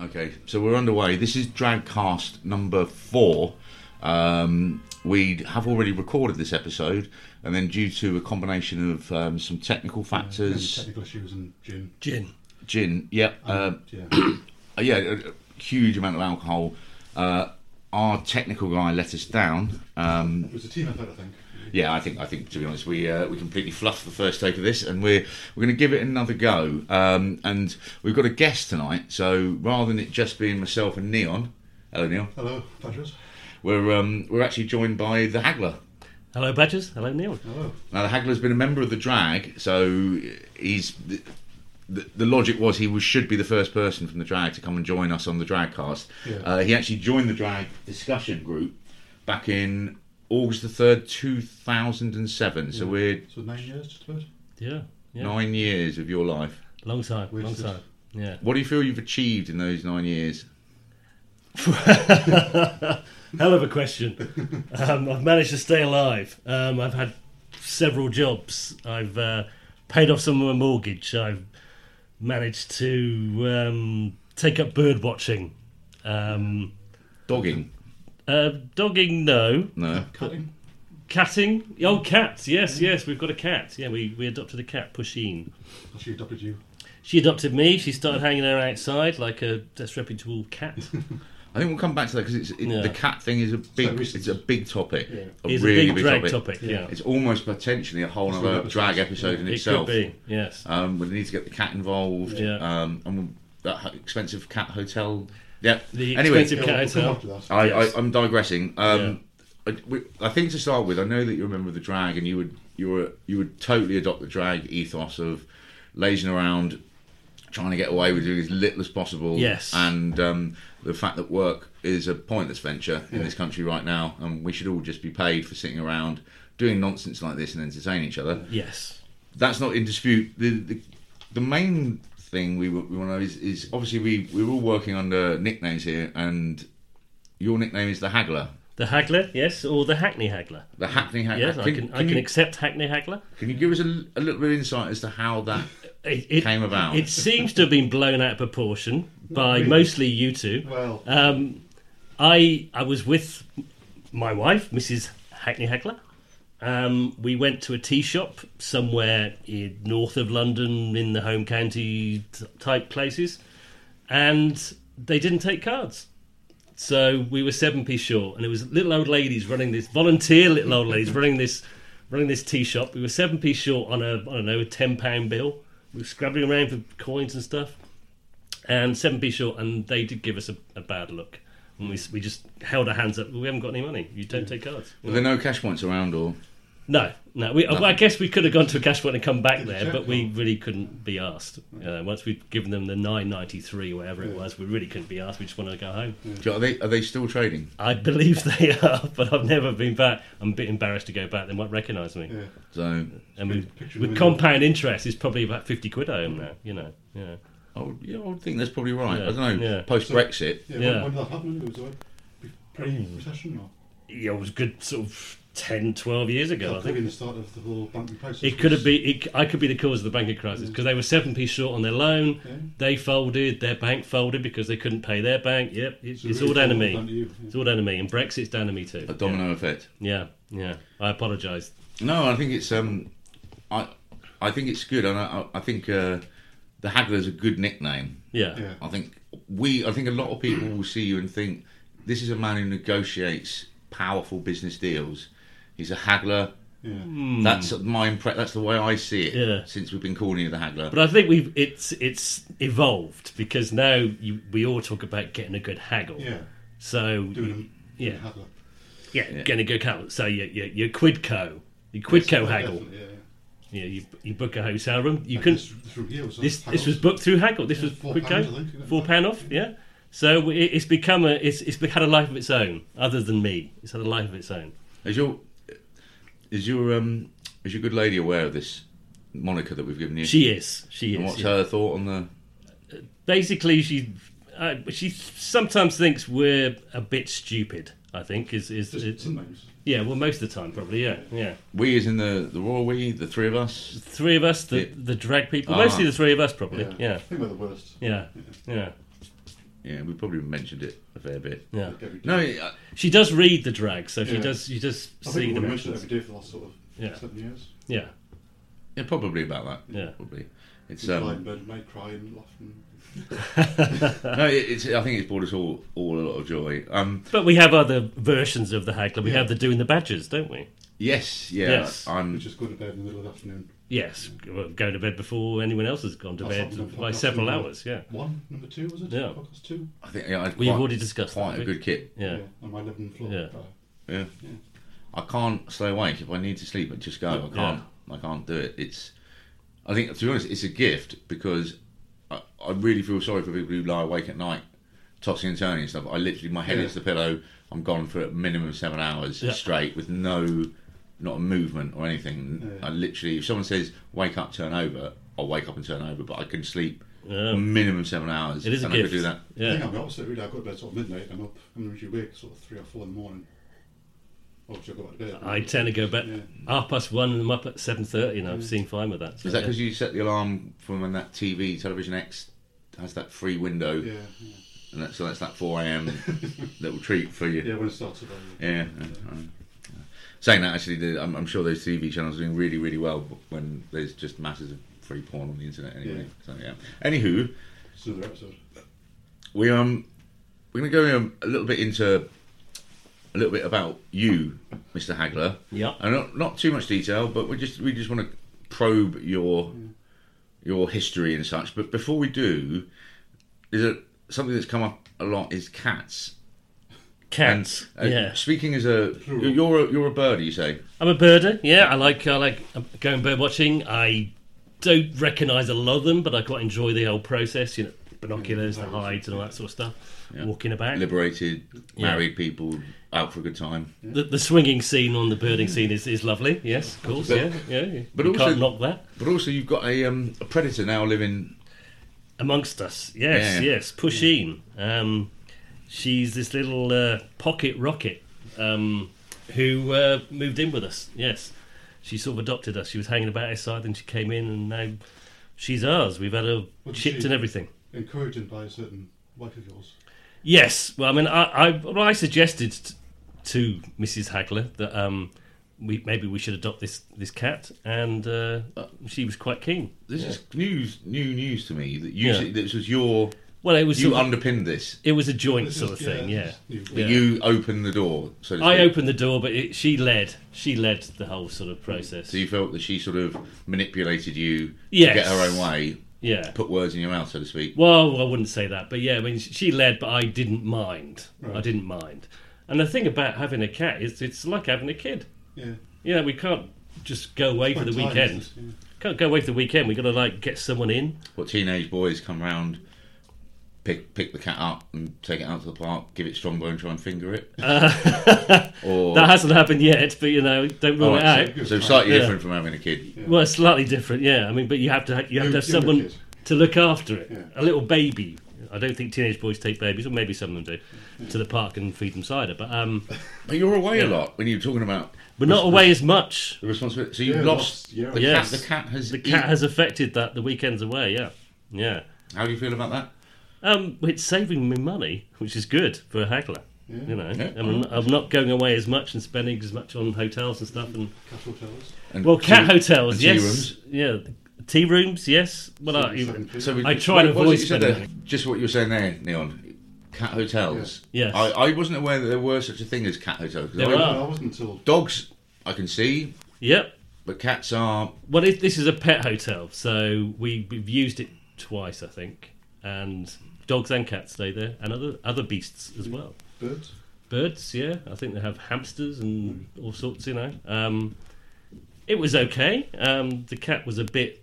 Okay, so we're underway. This is Dragcast number 4. We have already recorded this episode, and then due to a combination of some technical factors... technical issues and Gin, yeah. A huge amount of alcohol. Our technical guy let us down. It was a team effort, I think. Yeah, I think to be honest, we completely fluffed the first take of this, and we're going to give it another go. And we've got a guest tonight, so rather than it just being myself and Neon, hello Neil. Hello, Badgers. We're actually joined by the Haggler. Hello, Badgers. Hello, Neil. Hello. Now the Haggler's been a member of the Drag, so he's the logic was he should be the first person from the Drag to come and join us on the Dragcast. Yeah. He actually joined the Drag discussion group back in August the 3rd, 2007. So we're... So 9 years, just about? Yeah. 9 years of your life. Long time. Wasted. Yeah. What do you feel you've achieved in those 9 years? Hell of a question. I've managed to stay alive. I've had several jobs. I've paid off some of my mortgage. I've managed to take up bird watching. Dogging? Dogging, no. No. Cutting? Catting? Oh, cats. Yes. We've got a cat. Yeah, we adopted a cat, Pusheen. She adopted you. She adopted me. She started hanging her outside like a disreputable cat. I think we'll come back to that because the cat thing is a big topic. Yeah. A It's really a big drag topic. Yeah. It's almost potentially a whole other drag episode in It itself. could be, yes. We need to get the cat involved. Yeah. And that expensive cat hotel. Yeah. The Anyway, expensive cat We'll come hotel. after that. Yes. I'm digressing. Yeah. I think to start with, I know that you're a member of the Drag, and you would totally adopt the Drag ethos of lazing around, trying to get away with doing as little as possible. Yes. And the fact that work is a pointless venture in this country right now, and we should all just be paid for sitting around doing nonsense like this and entertaining each other. Yes. That's not in dispute. The main thing we want to know is obviously we're all working under nicknames here, and your nickname is the Haggler. The Haggler, yes, or the Hackney Haggler. The Hackney Haggler. Yes, I can accept Hackney Haggler. Can you give us a little bit of insight as to how that It came about? It seems to have been blown out of proportion by really. mostly you two. Well, I was with my wife, Mrs. Hackney Haggler. We went to a tea shop somewhere north of London in the home county type places, and they didn't take cards. So we were 7p short, and it was little old ladies running this little old ladies running this tea shop. We were 7p short on a £10 bill. We were scrabbling around for coins and stuff, and 7p short, and they did give us a bad look. And we just held our hands up. We haven't got any money. You don't take cards. Were there no cash points around, or No. I guess we could have gone to a cash point and come back there, but we really couldn't be asked. Once we'd given them the $9.93 or whatever it was, we really couldn't be asked. We just wanted to go home. are they still trading? I believe they are, but I've never been back. I'm a bit embarrassed to go back. They might recognise me. yeah. So And Picture with them compound interest, it's probably about 50 quid I owe them now. Yeah. I would think that's probably right. Yeah, I don't know. yeah. Post Brexit, Yeah. When did that happen? It was pre-recession or? Yeah, it was good sort of 10, 12 years ago, I Probably think. the start of the whole banking crisis. It could have been. I could be the cause of the banking crisis because they were 7p short on their loan. Yeah. They folded. Their bank folded because they couldn't pay their bank. Yep, it's So all really down to all me. down to you, It's all down to me, and Brexit's down to me too. a domino effect. Yeah. I apologise. No, I think it's I think it's good, and I think the Haggler's a good nickname. Yeah. Yeah. I think a lot of people will see you and think this is a man who negotiates powerful business deals. He's a haggler. Yeah. That's that's the way I see it. Yeah. Since we've been calling you the Haggler. But I think it's evolved because now we all talk about getting a good haggle. Yeah. So Doing yeah, Haggler. getting a good haggle. So your Quidco, haggle. Definitely, yeah. Yeah, you book a hotel room. You Like can. this room here was This Haggle. was booked through Haggle. This was £4, Quidco. I think, isn't it? £4 off. Yeah. So it's become it's had a life of its own. Other than me, it's had a life of its own. Is your good lady aware of this moniker that we've given you? She is. And what's yeah. her thought on the? Basically, she sometimes thinks we're a bit stupid. I think is Just sometimes. yeah. Well, most of the time, probably. Yeah. We as in the royal we, the three of us. Three of us, the drag people. Mostly the three of us, probably. Yeah. I think we're the worst. Yeah. Yeah, we probably mentioned it a fair bit. Yeah. Every day. No, She does read the drag, so she Yeah. does. You just I see think the we've mentioned it mentions. every day for the last sort of Yeah. 7 years. Yeah. yeah, probably about that. Yeah. Probably. It's Lie in bed at night, crying, laughing. no, it's. I think it's brought us all a lot of joy. But we have other versions of the haggler. We Yeah. have the doing the badgers, don't we? Yes, yeah. Yes. I'm. We just go to bed in the middle of the afternoon. Yes, go to bed before anyone else has gone to That's bed happened on by podcast several number hours. Yeah, number 2, was it? Yeah. Podcast 2? I think yeah, I'd we've quite, already discussed quite that. a good kit. Yeah. On my living floor. Yeah. Yeah. I can't stay awake if I need to sleep. I just go. I can't. I can't do it. It's. I think to be honest, it's a gift because I really feel sorry for people who lie awake at night, tossing and turning and stuff. I literally my head Yeah. hits the pillow. I'm gone for a minimum 7 hours Yeah. straight with not a movement or anything. Yeah. I literally, if someone says wake up, turn over, I'll wake up and turn over. But I can sleep Yeah. minimum 7 hours. It is a and I gift. could do that. I Yeah. think I'm the opposite, really. I go to bed sort of midnight, I'm up, I'm usually awake sort of 3 or 4 in the morning. Obviously, I go back to bed. I tend to go back Yeah. 1:30 and I'm up at 7:30, and I've seen fine with that. So, Is that yeah. because you set the alarm from when that Television X has that free window, Yeah, yeah. and so that's that 4 a.m. little treat for you? Yeah, when it starts about Yeah. Saying that, actually, I'm sure those TV channels are doing really, really well when there's just masses of free porn on the internet. Anyway, so yeah. Anywho, It's another episode. we're going to go a little bit into a little bit about you, Mr. Hagler. Yeah. And not too much detail, but we just want to probe your history and such. But before we do, something that's come up a lot is cats. Cats. And, Yeah. Speaking as a, Plural. you're a birdie, you say. I'm a birder. Yeah, I like going bird watching. I don't recognise a lot of them, but I quite enjoy the whole process. You know, binoculars, the hides, and all that sort of stuff. Yeah. Walking about. Liberated, Yeah. married people out for a good time. The swinging scene on the birding scene is lovely. Yes, of course. But- Yeah. but You also- can't knock that. But also, you've got a predator now living. Amongst us, yes, Yeah. yes. Pusheen. She's this little pocket rocket who moved in with us. Yes, she sort of adopted us. She was hanging about outside, and she came in, and now she's ours. We've had her What did chipped she- and everything. Encouraged by a certain wife of yours. Yes, well, I mean, I suggested to Mrs. Hagler that maybe we should adopt this cat, and she was quite keen. This Yeah. is new news to me that Yeah. this was your. Well, it was You sort of- underpinned this. it was a joint This sort is- of thing, yeah. this is new. But Yeah. you opened the door. So to I speak. opened the door, but she led the whole sort of process. So you felt that she sort of manipulated you Yes. to get her own way, Yeah. put words in your mouth, so to speak. Well, I wouldn't say that, but yeah, I mean, she led, but I didn't mind. Right. I didn't mind. And the thing about having a cat is it's like having a kid. Yeah. You know, we can't just go away for the Quite weekend. tight, yeah. Can't go away for the weekend. We've got to get someone in. What teenage boys come round, pick the cat up and take it out to the park, give it strong bone, try and finger it? Or That hasn't happened yet, but don't rule Oh, it out. Good so time. slightly Yeah. different from having a kid. Yeah. Well, it's slightly different, yeah. I mean, but you have to have Younger someone kid. to look after it. Yeah. A little baby. I don't think teenage boys take babies, or maybe some of them do, to the park and feed them cider. But But you're away Yeah. a lot when you're talking about we're not away as much. the responsibility. So you've Yeah, lost yeah. the Yes. cat. The cat has. The cat has affected that. The weekends away, yeah. How do you feel about that? It's saving me money, which is good for a haggler. Yeah. You know, Yeah. I'm not going away as much and spending as much on hotels and stuff. And Cat hotels. And well, cat tea- hotels, and tea yes, rooms? yeah, tea rooms, yes. Well, 7p. So we, I try to what was avoid it you said spending there? Just what you were saying there, Neon. Cat hotels. Yes. I wasn't aware that there were such a thing as cat hotels. 'Cause There I- are. I wasn't until Dogs, I can see, Yep. but cats are. Well, this is a pet hotel, so we've used it twice, I think, and dogs and cats stay there, and other beasts as well. birds. Birds, yeah, I think they have hamsters and all sorts. You know, it was okay. The cat was a bit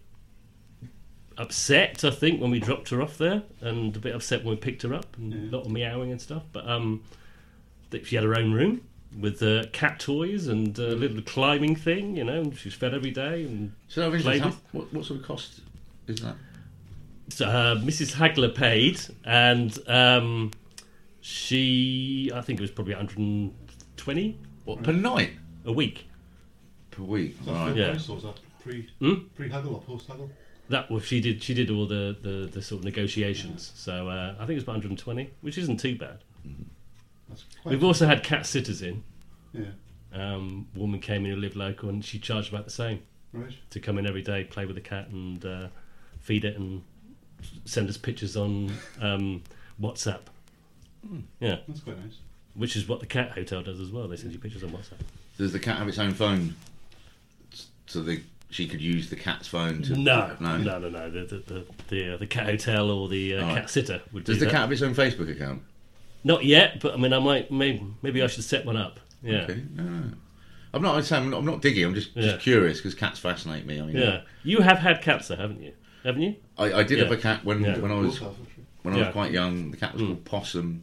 upset, I think, when we dropped her off there, and a bit upset when we picked her up, and a lot of meowing and stuff. But she had her own room with cat toys and a little climbing thing. You know, and she's fed every day and So of interest, Played how, with? what sort of cost is that? So, Mrs. Hagler paid, and she, I think it was probably 120 What per night? a week. Per week? Is that Right. full Yeah. price or is that Hmm? pre-haggle or post-haggle? That was she did all the sort of negotiations. So I think it was about 120, which isn't too bad. That's quite We've also had cat sitters in. Yeah. Woman came in who lived local, and she charged about the same Right. to come in every day, play with the cat, and feed it, and send us pictures on WhatsApp. Yeah, That's quite nice. which is what the cat hotel does as well. They send you pictures on WhatsApp. Does the cat have its own phone, so she could use the cat's phone to? No. The cat hotel or the All right. cat sitter would do Does the that. cat have its own Facebook account? Not yet, but I mean, I might maybe I should set one up. Yeah. Okay. No. I'm not. I'm not digging. I'm just Yeah. curious because cats fascinate me. I mean, Yeah, you have had cats, though, haven't you? Haven't you? I did have Yeah. a cat when Yeah. when I was Both have, actually. when I Yeah. was quite young. The cat was called Possum.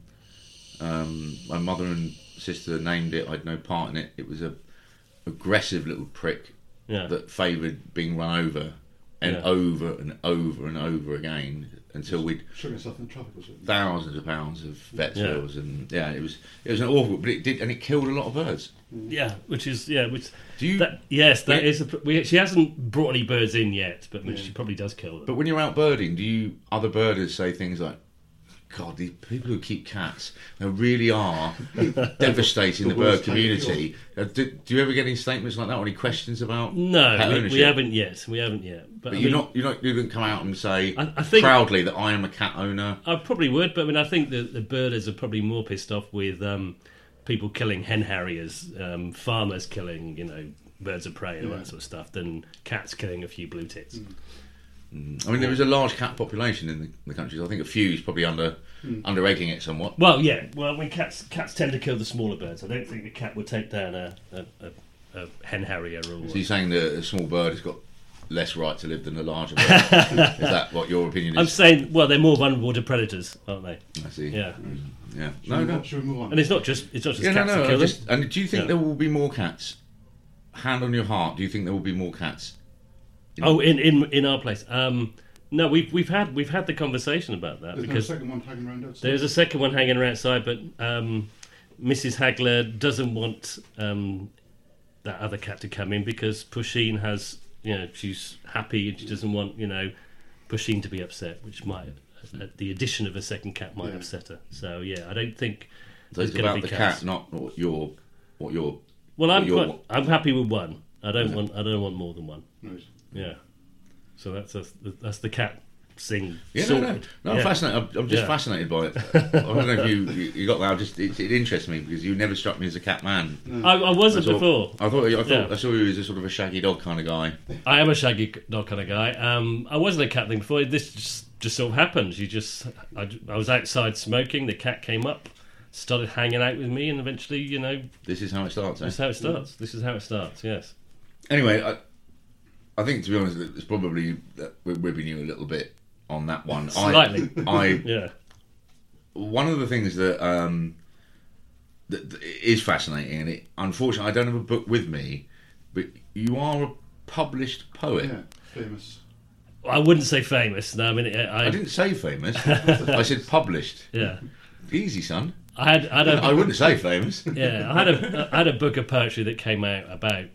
My mother and sister named it. I had no part in it. It was a aggressive little prick Yeah. that favoured being run over and Yeah. over and over and over again until we'd Shooting yourself in traffic, was it? thousands of pounds of vet Yeah. bills, and it was an awful, but it killed a lot of birds. Yeah, which Do you? that is. She hasn't brought any birds in yet, but I mean, Yeah. she probably does kill them. But when you're out birding, do other birders say things like, "God, these people who keep cats, they really are devastating the The bird worst kind of community"? Do you ever get any statements like that, or any questions about No, pet we ownership? haven't yet. We haven't yet. But But I you mean, didn't come out and say I think proudly that I am a cat owner. I probably would, but I mean, I think the birders are probably more pissed off with people killing hen harriers, farmers killing, birds of prey and all that sort of stuff, than cats killing a few blue tits. I mean, there is a large cat population in the country. So I think a few is probably under-egging it somewhat. Well, yeah. Well, when cats tend to kill the smaller birds. I don't think a cat would take down a hen harrier or. So you're saying that a small bird has got less right to live than a larger bird? Is that what your opinion I'm is? saying, well, they're more vulnerable to predators, aren't they? I see. Yeah. Yeah. Should we move on? And it's not just cats Yeah, that kill them. And do you think Yeah. there will be more cats? Hand on your heart, do you think there will be more cats? Oh, in our place. No, we've had the conversation about that There's because no second one hanging around outside. there's a second one hanging around outside, but Mrs. Hagler doesn't want that other cat to come in because Pusheen has, she's happy and she doesn't want, Pusheen to be upset, which might, the addition of a second cat might Yeah. upset her. So yeah, I don't think So it's there's going about to the be cats. cat, not what your. Well, your- I'm happy with one. I don't want more than one. Right. Yeah. So that's the cat sing. Yeah, sorted. no, Yeah. I'm fascinated. I'm just Yeah. fascinated by it. I don't know if you got that. It interests me because you never struck me as a cat man. I wasn't I before. thought Yeah. I saw you as a sort of a shaggy dog kind of guy. I am a shaggy dog kind of guy. I wasn't a cat thing before. This just sort of happened. I was outside smoking. The cat came up, started hanging out with me, and eventually, This is how it starts. Eh? this is how it starts. This is how it starts. Yes. Anyway, I think to be honest, it's probably that we're ribbing you a little bit on that one. Slightly. I Yeah. one of the things that that is fascinating, and unfortunately I don't have a book with me, but you are a published poet. Yeah, famous. I wouldn't say famous. No, I mean, I didn't say famous. I said published. Yeah. Easy, son. I had I wouldn't say famous. Yeah, I had a book of poetry that came out about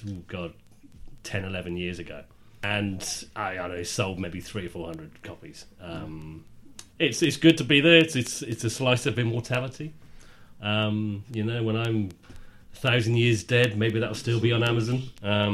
10, 11 years ago, and I don't know, sold maybe 300 or 400 copies. It's good to be there. It's a slice of immortality. When I'm 1,000 years dead, maybe that'll still be on Amazon.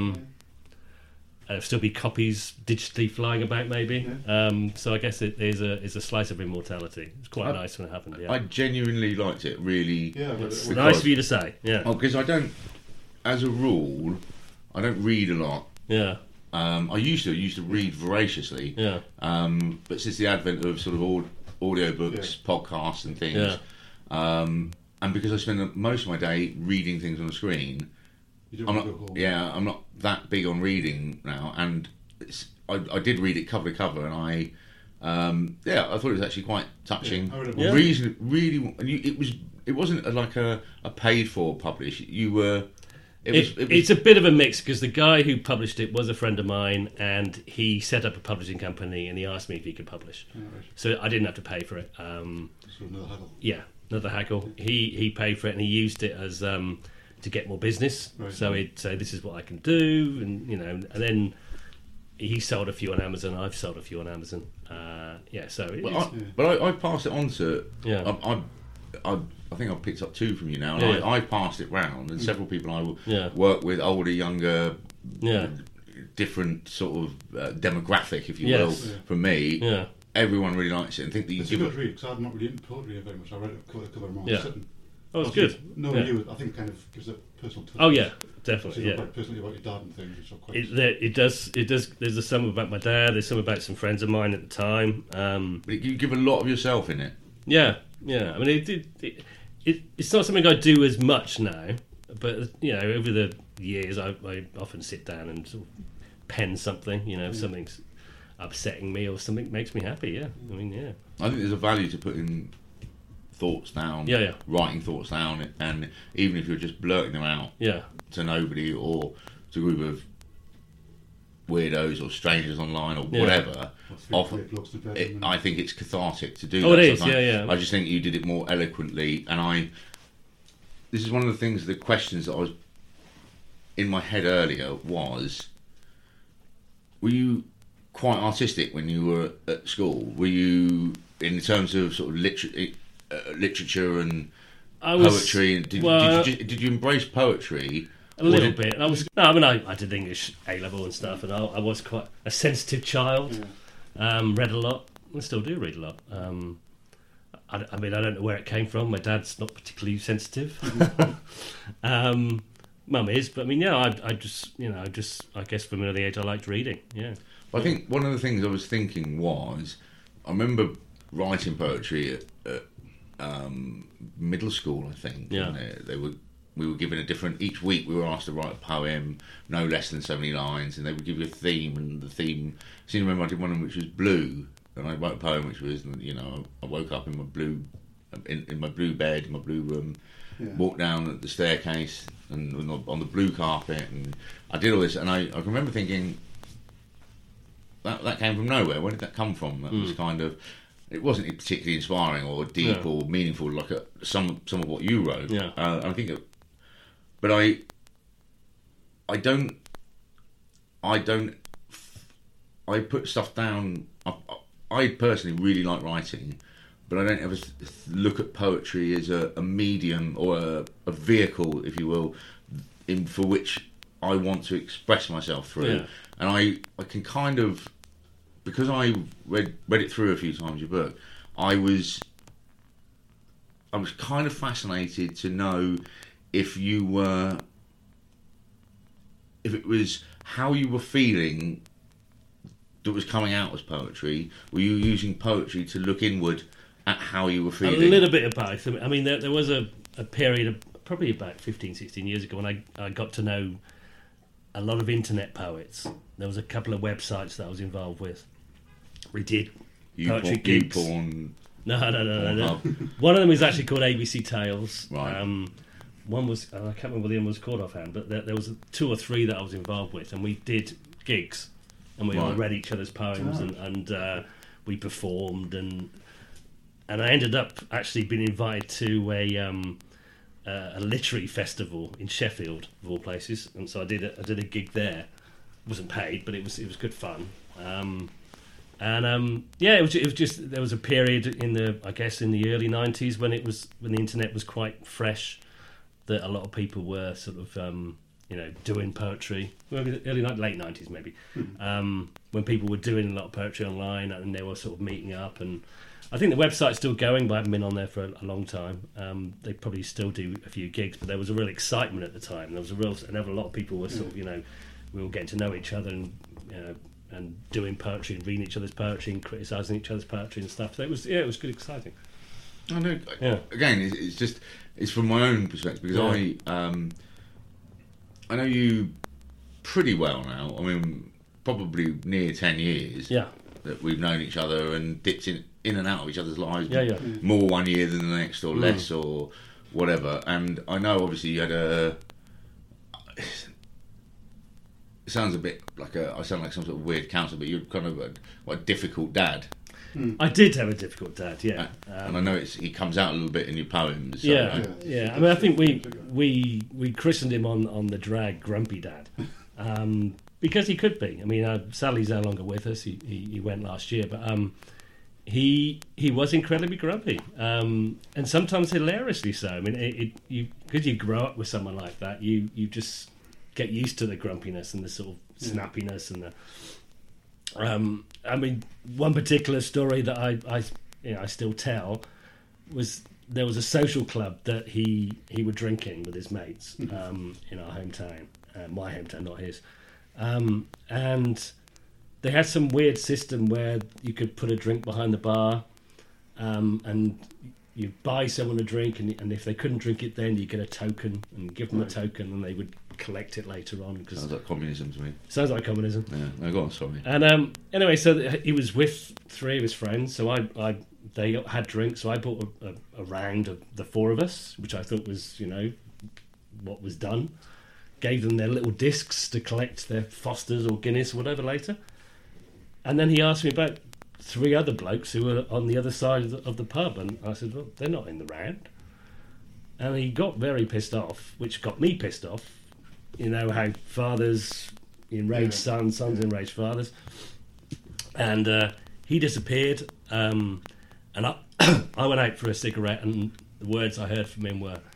There'll still be copies digitally flying about, maybe. So I guess it is a slice of immortality. It's quite nice when it happened. Yeah, I genuinely liked it. Really. Yeah, but it's it- nice for you to say. Yeah, Oh, because I don't, as a rule, I don't read a lot. yeah, I used to read voraciously. yeah, But since the advent of sort of audiobooks, podcasts, and things, yeah. and because I spend most of my day reading things on the screen, you don't I'm want not. to go home. Yeah, I'm not that big on reading now. And I did read it cover to cover, and I thought it was actually quite touching. Yeah, I read it Yeah. Really, and it wasn't like a paid for publish. You were. It was It's a bit of a mix because the guy who published it was a friend of mine, and he set up a publishing company, and he asked me if he could publish. Yeah, right. So I didn't have to pay for it. So another haggle. Yeah, another haggle. He paid for it, and he used it as to get more business. Right. So he'd say, "This is what I can do," and and then he sold a few on Amazon. I've sold a few on Amazon. So I passed it on to. Yeah. I think I've picked up 2 from you now, and Yeah. I passed it round, and several people I Yeah. work with, older, younger, Yeah. different sort of demographic, if you Yes. will. Yeah. For me, Yeah. everyone really likes it, and think that you It's a give good read, because I'm not really into poetry very much. I read a couple of them Yeah. sitting. Oh, it's good. No, Yeah. you, I think, kind of gives a personal touch. Oh yeah, So definitely. you're Yeah. quite personally about your dad and things, which are quite... It does. There's some about my dad. There's some about some friends of mine at the time. But you give a lot of yourself in it. Yeah. I mean, it's not something I do as much now, but over the years, I often sit down and sort of pen something. If something's upsetting me or something makes me happy. Yeah. I mean, yeah. I think there's a value to putting thoughts down, Yeah. writing thoughts down, and even if you're just blurting them out Yeah. to nobody or to a group of weirdos or strangers online or Yeah. whatever, Or often, three blokes in the bedroom and- I think it's cathartic to do Oh, that. it is, sometimes. yeah. I just think you did it more eloquently, and this is one of the things, the questions that I was in my head earlier was, were you quite artistic when you were at school? Were you, in terms of sort of literature and I was poetry? And did you embrace poetry? a little bit. I did English A level and stuff, and I was quite a sensitive child. Read a lot. I still do read a lot. I mean, I don't know where it came from. My dad's not particularly sensitive. Mum is, but I mean, I guess from an early age I liked reading. Yeah. I think one of the things I was thinking was, I remember writing poetry at middle school, I think. Yeah. And we were given a different, each week we were asked to write a poem, no less than 70 lines, and they would give you a theme, and the theme, I seem to remember I did one which was blue, and I wrote a poem which was, I woke up in my blue, in my blue bed, in my blue room, walked down the staircase, and on the blue carpet, and I did all this, and I can remember thinking, that came from nowhere. Where did that come from? That was kind of, it wasn't particularly inspiring or deep or meaningful like some of what you wrote. Yeah. I think, but I put stuff down. I personally really like writing, but I don't ever look at poetry as a medium or a vehicle, if you will, for which I want to express myself through. Yeah. And I can kind of, because I read it through a few times, your book, I was kind of fascinated to know if it was how you were feeling that was coming out as poetry. Were you using poetry to look inward at how you were feeling? A little bit of both. I mean, there was a period of probably about 15, 16 years ago when I got to know a lot of internet poets. There was a couple of websites that I was involved with. We did poetry gigs. YouPorn. No. Pornhub. One of them is actually called ABC Tales. Right. One was, I can't remember what the other was called offhand, but there was 2 or 3 that I was involved with, and we did gigs, and we all read each other's poems, and we performed, and I ended up actually being invited to a literary festival in Sheffield, of all places, and so I did a gig there. It wasn't paid, but it was good fun. It was just, there was a period in the early 90s when the internet was quite fresh, that a lot of people were sort of doing poetry. Well, late 90s maybe, when people were doing a lot of poetry online and they were sort of meeting up. And I think the website's still going, but I haven't been on there for a long time. They probably still do a few gigs, but there was a real excitement at the time. There was a lot of people were sort of we were getting to know each other and doing poetry and reading each other's poetry and criticising each other's poetry and stuff. So it was good, exciting. I know. Yeah. Again, it's from my own perspective, because I know you pretty well now. I mean, probably near 10 years. Yeah. That we've known each other and dipped in and out of each other's lives. Yeah. More one year than the next, or less, or whatever. And I know, obviously, you had it sounds a bit like I sound like some sort of weird counsellor, but you're kind of a difficult dad. I did have a difficult dad, yeah. And I know he comes out a little bit in your poems. So Yeah. I mean, I think we christened him on the drag Grumpy Dad, because he could be. I mean, Sally's no longer with us. He went last year, but he was incredibly grumpy, and sometimes hilariously so. I mean, because you grow up with someone like that, you just get used to the grumpiness and the sort of snappiness and the. I mean, one particular story that I still tell was there was a social club that he were drinking with his mates in our hometown, my hometown, not his, and they had some weird system where you could put a drink behind the bar, and you buy someone a drink, and if they couldn't drink it then, you get a token and give them a token, and they would collect it later on. Cause Sounds like communism to me. Sounds like communism. Yeah, no, go on, sorry. And anyway, so he was with three of his friends, so they had drinks, so I bought a round of the four of us, which I thought was, what was done. Gave them their little discs to collect their Fosters or Guinness or whatever later. And then he asked me about three other blokes who were on the other side of the pub, and I said, well, they're not in the round. And he got very pissed off, which got me pissed off. You know how fathers enrage sons, sons enrage fathers. And he disappeared, and I went out for a cigarette, and the words I heard from him were,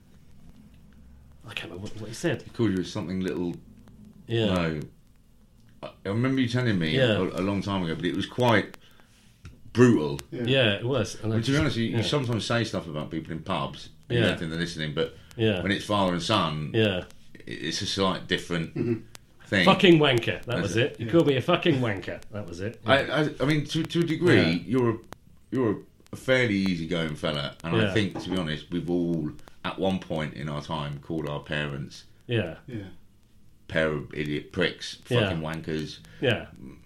I can't remember what he said. He called you something little... Yeah. No. I remember you telling me Yeah. a long time ago, but it was quite brutal. Yeah, it was. And But to be honest, you sometimes say stuff about people in pubs, and you Yeah. don't think they're listening, but Yeah. when it's father and son, Yeah. it's a slight different thing. Fucking wanker. That was That's it. You called me a fucking wanker. That was it. I mean, to a degree, Yeah. you're a fairly easygoing fella, and Yeah. I think, to be honest, we've all at one point in our time called our parents Yeah. Yeah. pair of idiot pricks, fucking wankers. Yeah.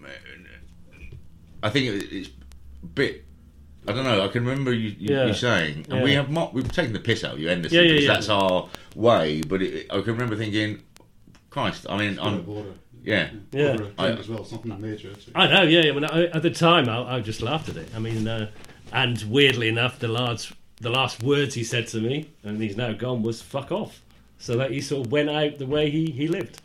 I think it's a bit. I don't know. I can remember you saying, and we've taken the piss out of you endlessly because that's our way. But I can remember thinking, Christ. I mean, Yeah. Over a drink as well, something major. I know, yeah. When at the time, I just laughed at it. I mean, and weirdly enough, the last words he said to me, and he's now gone, was "fuck off." So that he sort of went out the way he lived,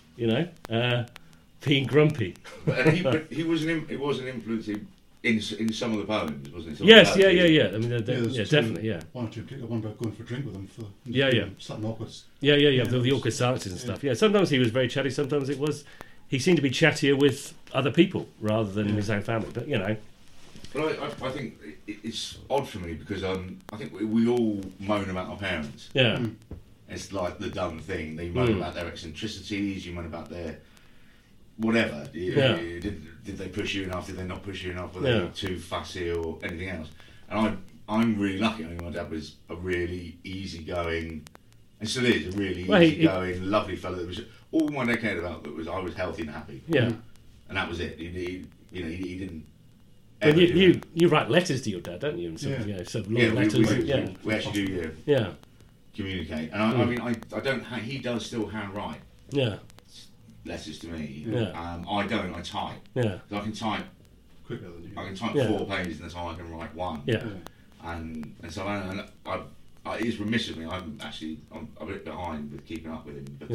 being grumpy. But he was it was an influence in some of the poems, wasn't it? Some Yes, of the poetry. yeah. I mean, definitely, yeah. One or two, one about going for a drink with them for something awkward. Yeah. The awkward silences and stuff. Yeah, sometimes he was very chatty. Sometimes he seemed to be chattier with other people rather than his own family. But But I think it's odd for me because I think we all moan about our parents. Yeah. It's like the dumb thing. They moan about their eccentricities. You moan about their whatever. Did they push you enough? Did they not push you enough? Were they too fussy or anything else? And I'm really lucky. I mean, my dad was a really easygoing, and still is a really easygoing, lovely fellow. That was all my dad cared about. That was I was healthy and happy. Yeah. And that was it. He didn't. But you write letters to your dad, don't you? And long letters. We actually do. Yeah. Communicate, and I mean, I don't. He does still handwrite. Yeah. Letters to me. Yeah. I don't. I type. Yeah. So I can type Quicker than you. I can type 4 pages in the time I can write one. Yeah. And so it is remiss of me. I'm a bit behind with keeping up with him, but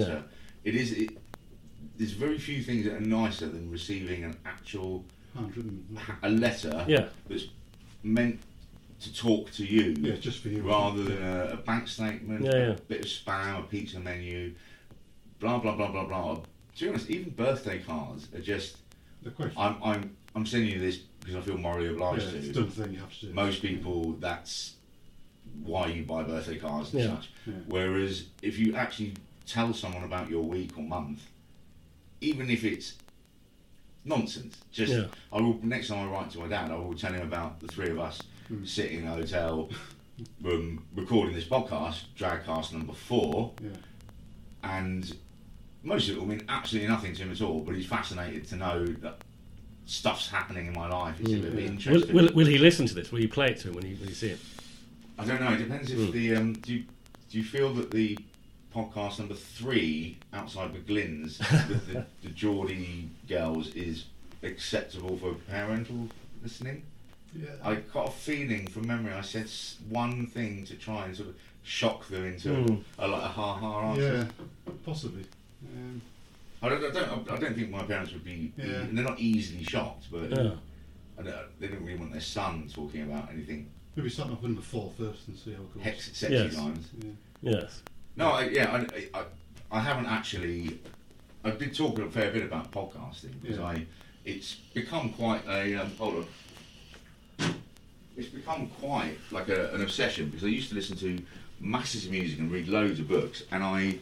there's very few things that are nicer than receiving an actual a letter that's meant to talk to you, just for you, rather than a bank statement, a bit of spam, a pizza menu, blah blah blah blah blah. To be honest, even birthday cards are just. I'm sending you this because I feel morally obliged to. It's the thing you have to do. Most people, that's why you buy birthday cards and such. Yeah. Whereas if you actually tell someone about your week or month, even if it's nonsense, next time I write to my dad, I will tell him about the three of us sitting in a hotel room recording this podcast, Dragcast number 4, and most of it will mean absolutely nothing to him at all, but he's fascinated to know that stuff's happening in my life. He's a little bit interested. Will he listen to this? Will you play it to him when you see it? I don't know. It depends if the do you feel that the podcast number 3 outside McGlynn's with the Geordie girls is acceptable for parental listening? Yeah. I got a feeling from memory I said one thing to try and sort of shock them into a ha-ha answer. Yeah, possibly. I don't think my parents would be. Yeah. And they're not easily shocked, but Yeah. they don't really want their son talking about anything Maybe starting off with the 4 first and see how it goes. sexy Yes. lines. Yeah. Yes. No, I haven't actually. I did talk a fair bit about podcasting because Yeah. it's become quite a hold on. It's become quite like an obsession because I used to listen to masses of music and read loads of books, and I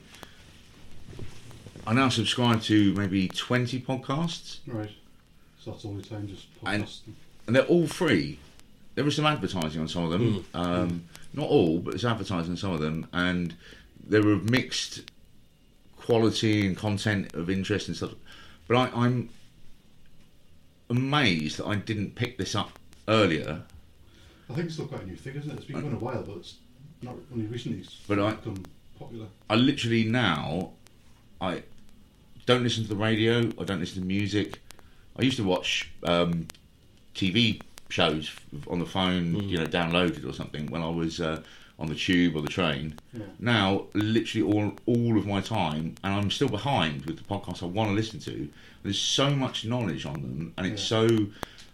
now subscribe to maybe 20 podcasts, Right. So that's all the time, just And- podcasting. and they're all free. There is some advertising on some of them, not all, but there's advertising on some of them, and they're of mixed quality and content of interest and stuff. But I'm amazed that I didn't pick this up earlier. I think it's still quite a new thing, isn't it? It's been going a while, but it's not only recently it's But I- become popular. I literally now, I don't listen to the radio. I don't listen to music. I used to watch TV shows on the phone, downloaded or something when I was on the tube or the train. Yeah. Now, literally all of my time, and I'm still behind with the podcasts I want to listen to. There's so much knowledge on them, and it's so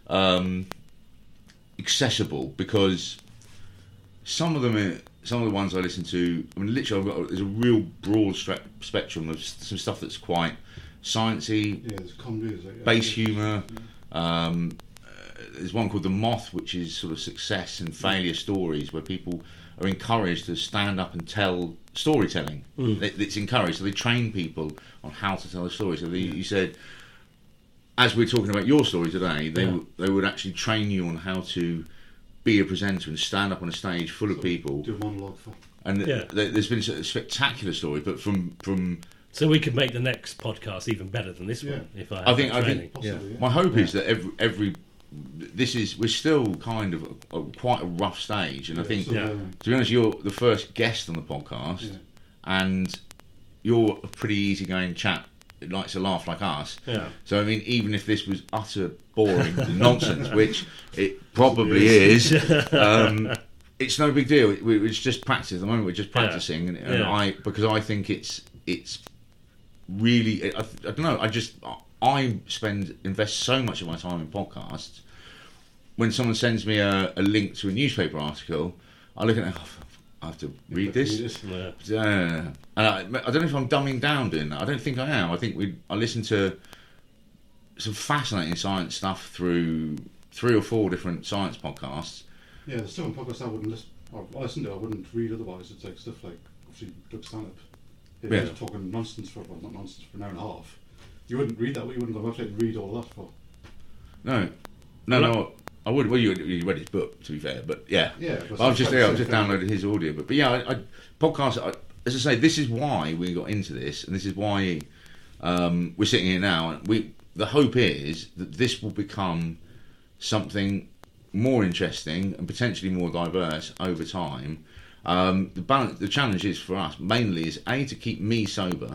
accessible because some of the ones I listen to, I mean, literally, there's a real broad spectrum of some stuff that's quite sciencey, Yeah, there's comedy, there's like, base humour. There's one called The Moth, which is sort of success and failure stories, where people are encouraged to stand up and tell storytelling. It's encouraged, so they train people on how to tell a story. So you said, as we're talking about your story today, they would actually train you on how to be a presenter and stand up on a stage full of people. do a monologue for. And Yeah. there's been a spectacular story, but from So we could make the next podcast even better than this one if I. I think- had I training. think- Possibly, yeah. my hope is that every we're still kind of quite a rough stage, and I think so, Yeah. to be honest, you're the first guest on the podcast, Yeah. and you're a pretty easygoing chap that likes to laugh like us. Yeah. So I mean, even if this was utter boring nonsense, which it probably is, it's no big deal. It's just practice. At the moment, we're just practicing, and Yeah. because I think it's really. I don't know. I invest so much of my time in podcasts. When someone sends me a link to a newspaper article, I look at it. I have to read this. Yeah. And I don't know if I'm dumbing down doing that. I don't think I am. I think I listen to some fascinating science stuff through 3 or 4 different science podcasts. Yeah, there's certain podcasts I wouldn't listen. Or I listen to. I wouldn't read otherwise. It's like stuff like obviously Doug Stanhope. If Yeah. he was talking nonsense for not nonsense for an hour and a half. You wouldn't read that. You wouldn't go on the website and read all that for. No. I would. Well, you read his book, to be fair, but yeah. Yeah, But I've just downloaded his audio book. But yeah, podcasts. As I say, this is why we got into this, and this is why we're sitting here now. And the hope is that this will become something more interesting and potentially more diverse over time. The challenge is for us mainly is to keep me sober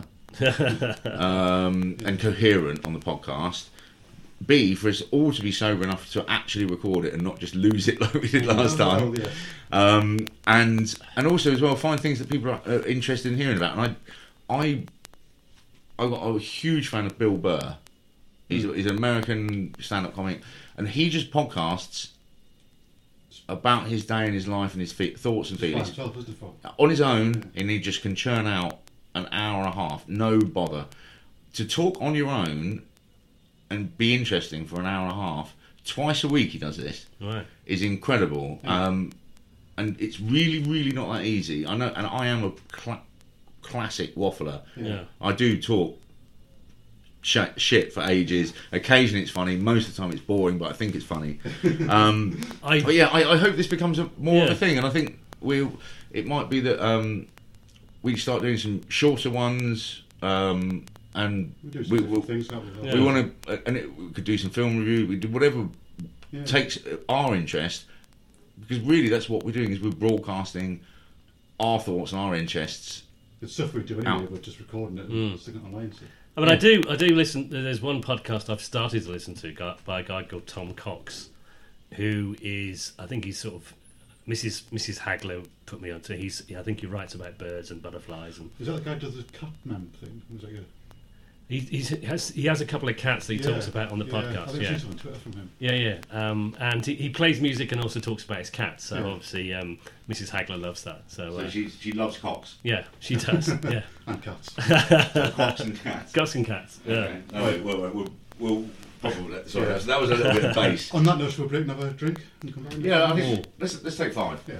and coherent on the podcast. B, for us all to be sober enough to actually record it and not just lose it like we did last time. Yeah. And also as well find things that people are interested in hearing about. And I'm a huge fan of Bill Burr. He's an American stand-up comic, and he just podcasts about his day and his life and his thoughts and feelings on his own, and he just can churn out an hour and a half, no bother. To talk on your own and be interesting for an hour and a half, twice a week he does this, Right. is incredible. And it's really, really not that easy. I know, and I am a classic waffler. Yeah. I do talk shit for ages. Occasionally it's funny. Most of the time it's boring, but I think it's funny. But yeah, I hope this becomes more of a thing, and I think it might be that we start doing some shorter ones, and We do some different things, can't we? we want to, we could do some film review. We do whatever takes our interest, because really that's what we're doing, is we're broadcasting our thoughts and our interests. It's stuff we do anyway, but just recording it and sticking it online. So. I mean, I do listen. There's one podcast I've started to listen to by a guy called Tom Cox, who is, I think he's sort of Mrs. Hagler put me onto. I think he writes about birds and butterflies and. Is that the guy who does the cat mem thing? Was that He has a couple of cats that he talks about on the podcast. I think I've seen on Twitter from him. Yeah. And he plays music and also talks about his cats. So Yeah. obviously, Mrs. Hagler loves that. So she loves cocks. yeah, she does. Yeah, And cats. Cocks and cats. cats and cats. Yeah. Okay. No, we'll probably. Sorry, that was a little bit of bass. On that note, should we break and have a drink and come back? Yeah, I think let's take 5. Yeah.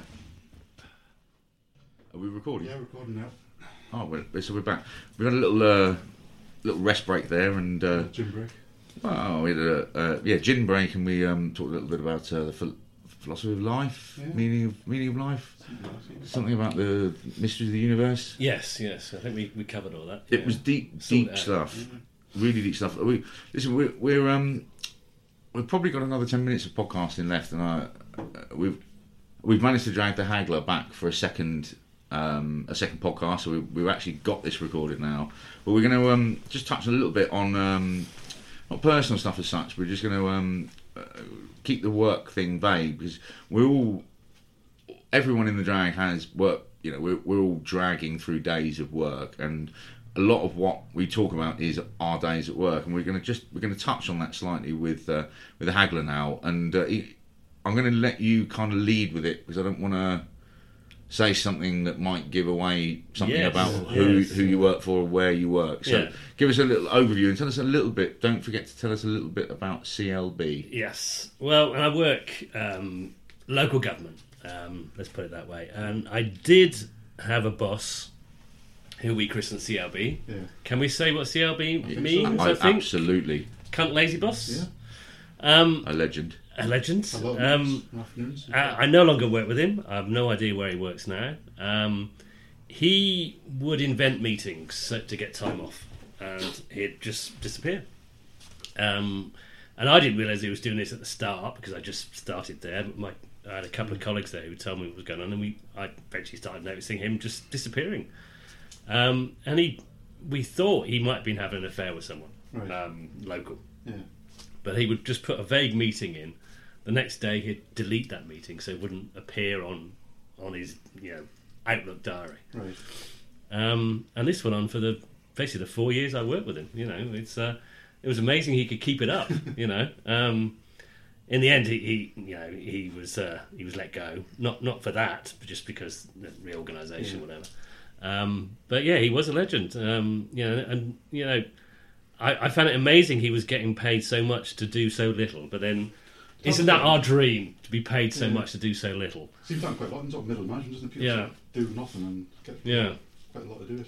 Are we recording? Yeah, recording now. Oh, so we're back. We had a little rest break there, and Gym break. well, we had a gin break, and we talked a little bit about the philosophy of life, Yeah. meaning of life, something about the mystery of the universe. Yes. I think we covered all that. It was deep out. stuff, really deep stuff. We've probably got another 10 minutes of podcasting left, and we've managed to drag the Hagler back for a second podcast. So we've actually got this recorded now. But we're going to just touch a little bit on not personal stuff as such. We're just going to keep the work thing vague, because everyone in the drag has work. You know, we're all dragging through days of work, and a lot of what we talk about is our days at work, and we're going to touch on that slightly with the Hagler now, and I'm going to let you kind of lead with it, because I don't want to say something that might give away something about who you work for or where you work. So give us a little overview and tell us a little bit. Don't forget to tell us a little bit about CLB. Yes. Well, I work local government. Let's put it that way. And I did have a boss who we christened CLB. Yeah. Can we say what CLB means? I I think absolutely. Cunt Lazy Boss. Yeah. A legend. A legend. A lot of afternoons. I no longer work with him. I have no idea where he works now. He would invent meetings to get time off, and he'd just disappear. And I didn't realise he was doing this at the start, because I just started there. But I had a couple of colleagues there who told me what was going on, and I eventually started noticing him just disappearing. And we thought he might have been having an affair with someone local. Yeah. But he would just put a vague meeting in. The next day he'd delete that meeting so it wouldn't appear on his Outlook diary. Right. And this went on for basically the 4 years I worked with him. It was amazing he could keep it up. In the end he was let go. Not for that, but just because the reorganisation, whatever. But yeah, he was a legend. I found it amazing he was getting paid so much to do so little, but then isn't that our dream, to be paid so much to do so little? Seems like quite a lot in sort of middle management, doesn't it? People Yeah. sort of do nothing and get quite a lot to do it.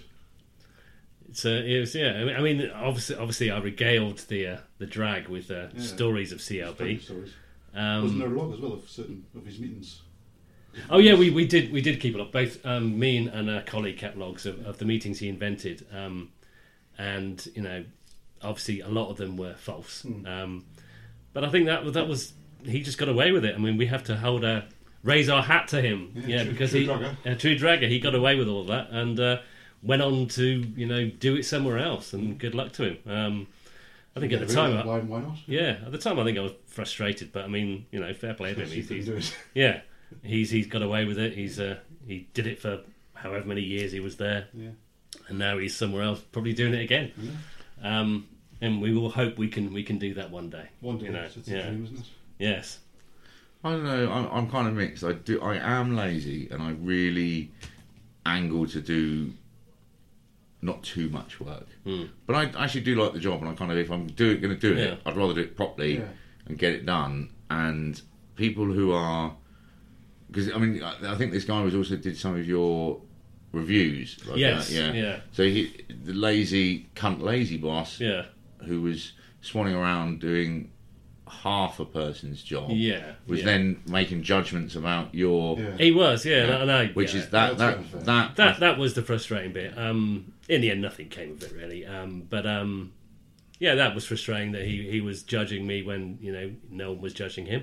I mean, obviously, I regaled the drag with stories of Plenty CLB. of stories. Wasn't there a log as well of certain of his meetings? Oh yeah, we did keep it up. Both me and a colleague kept logs of the meetings he invented, and obviously a lot of them were false. But I think that was he just got away with it. I mean, we have to raise our hat to him, because true he dragger. a true dragger. He got away with all of that and went on to do it somewhere else. And good luck to him. I think at the time, why not? at the time I think I was frustrated, but I mean, fair play to him. He couldn't do it. Yeah, he's got away with it. He did it for however many years he was there, and now he's somewhere else, probably doing it again. Yeah. And we will hope we can do that one day. One day, it's a dream, isn't it? Yes. I don't know. I'm kind of mixed. I am lazy, and I really angle to do not too much work. But I actually do like the job, and I kind of, if I'm going to do it, I'd rather do it properly and get it done. And people who are, because I mean, I think this guy also did some of your reviews. Like Yes. that, Yeah. So the cunt lazy boss, who was swanning around doing half a person's job, was then making judgments about your. Yeah. He was, no, Which is That's that was the frustrating bit. In the end, nothing came of it really. That was frustrating that he was judging me when no one was judging him.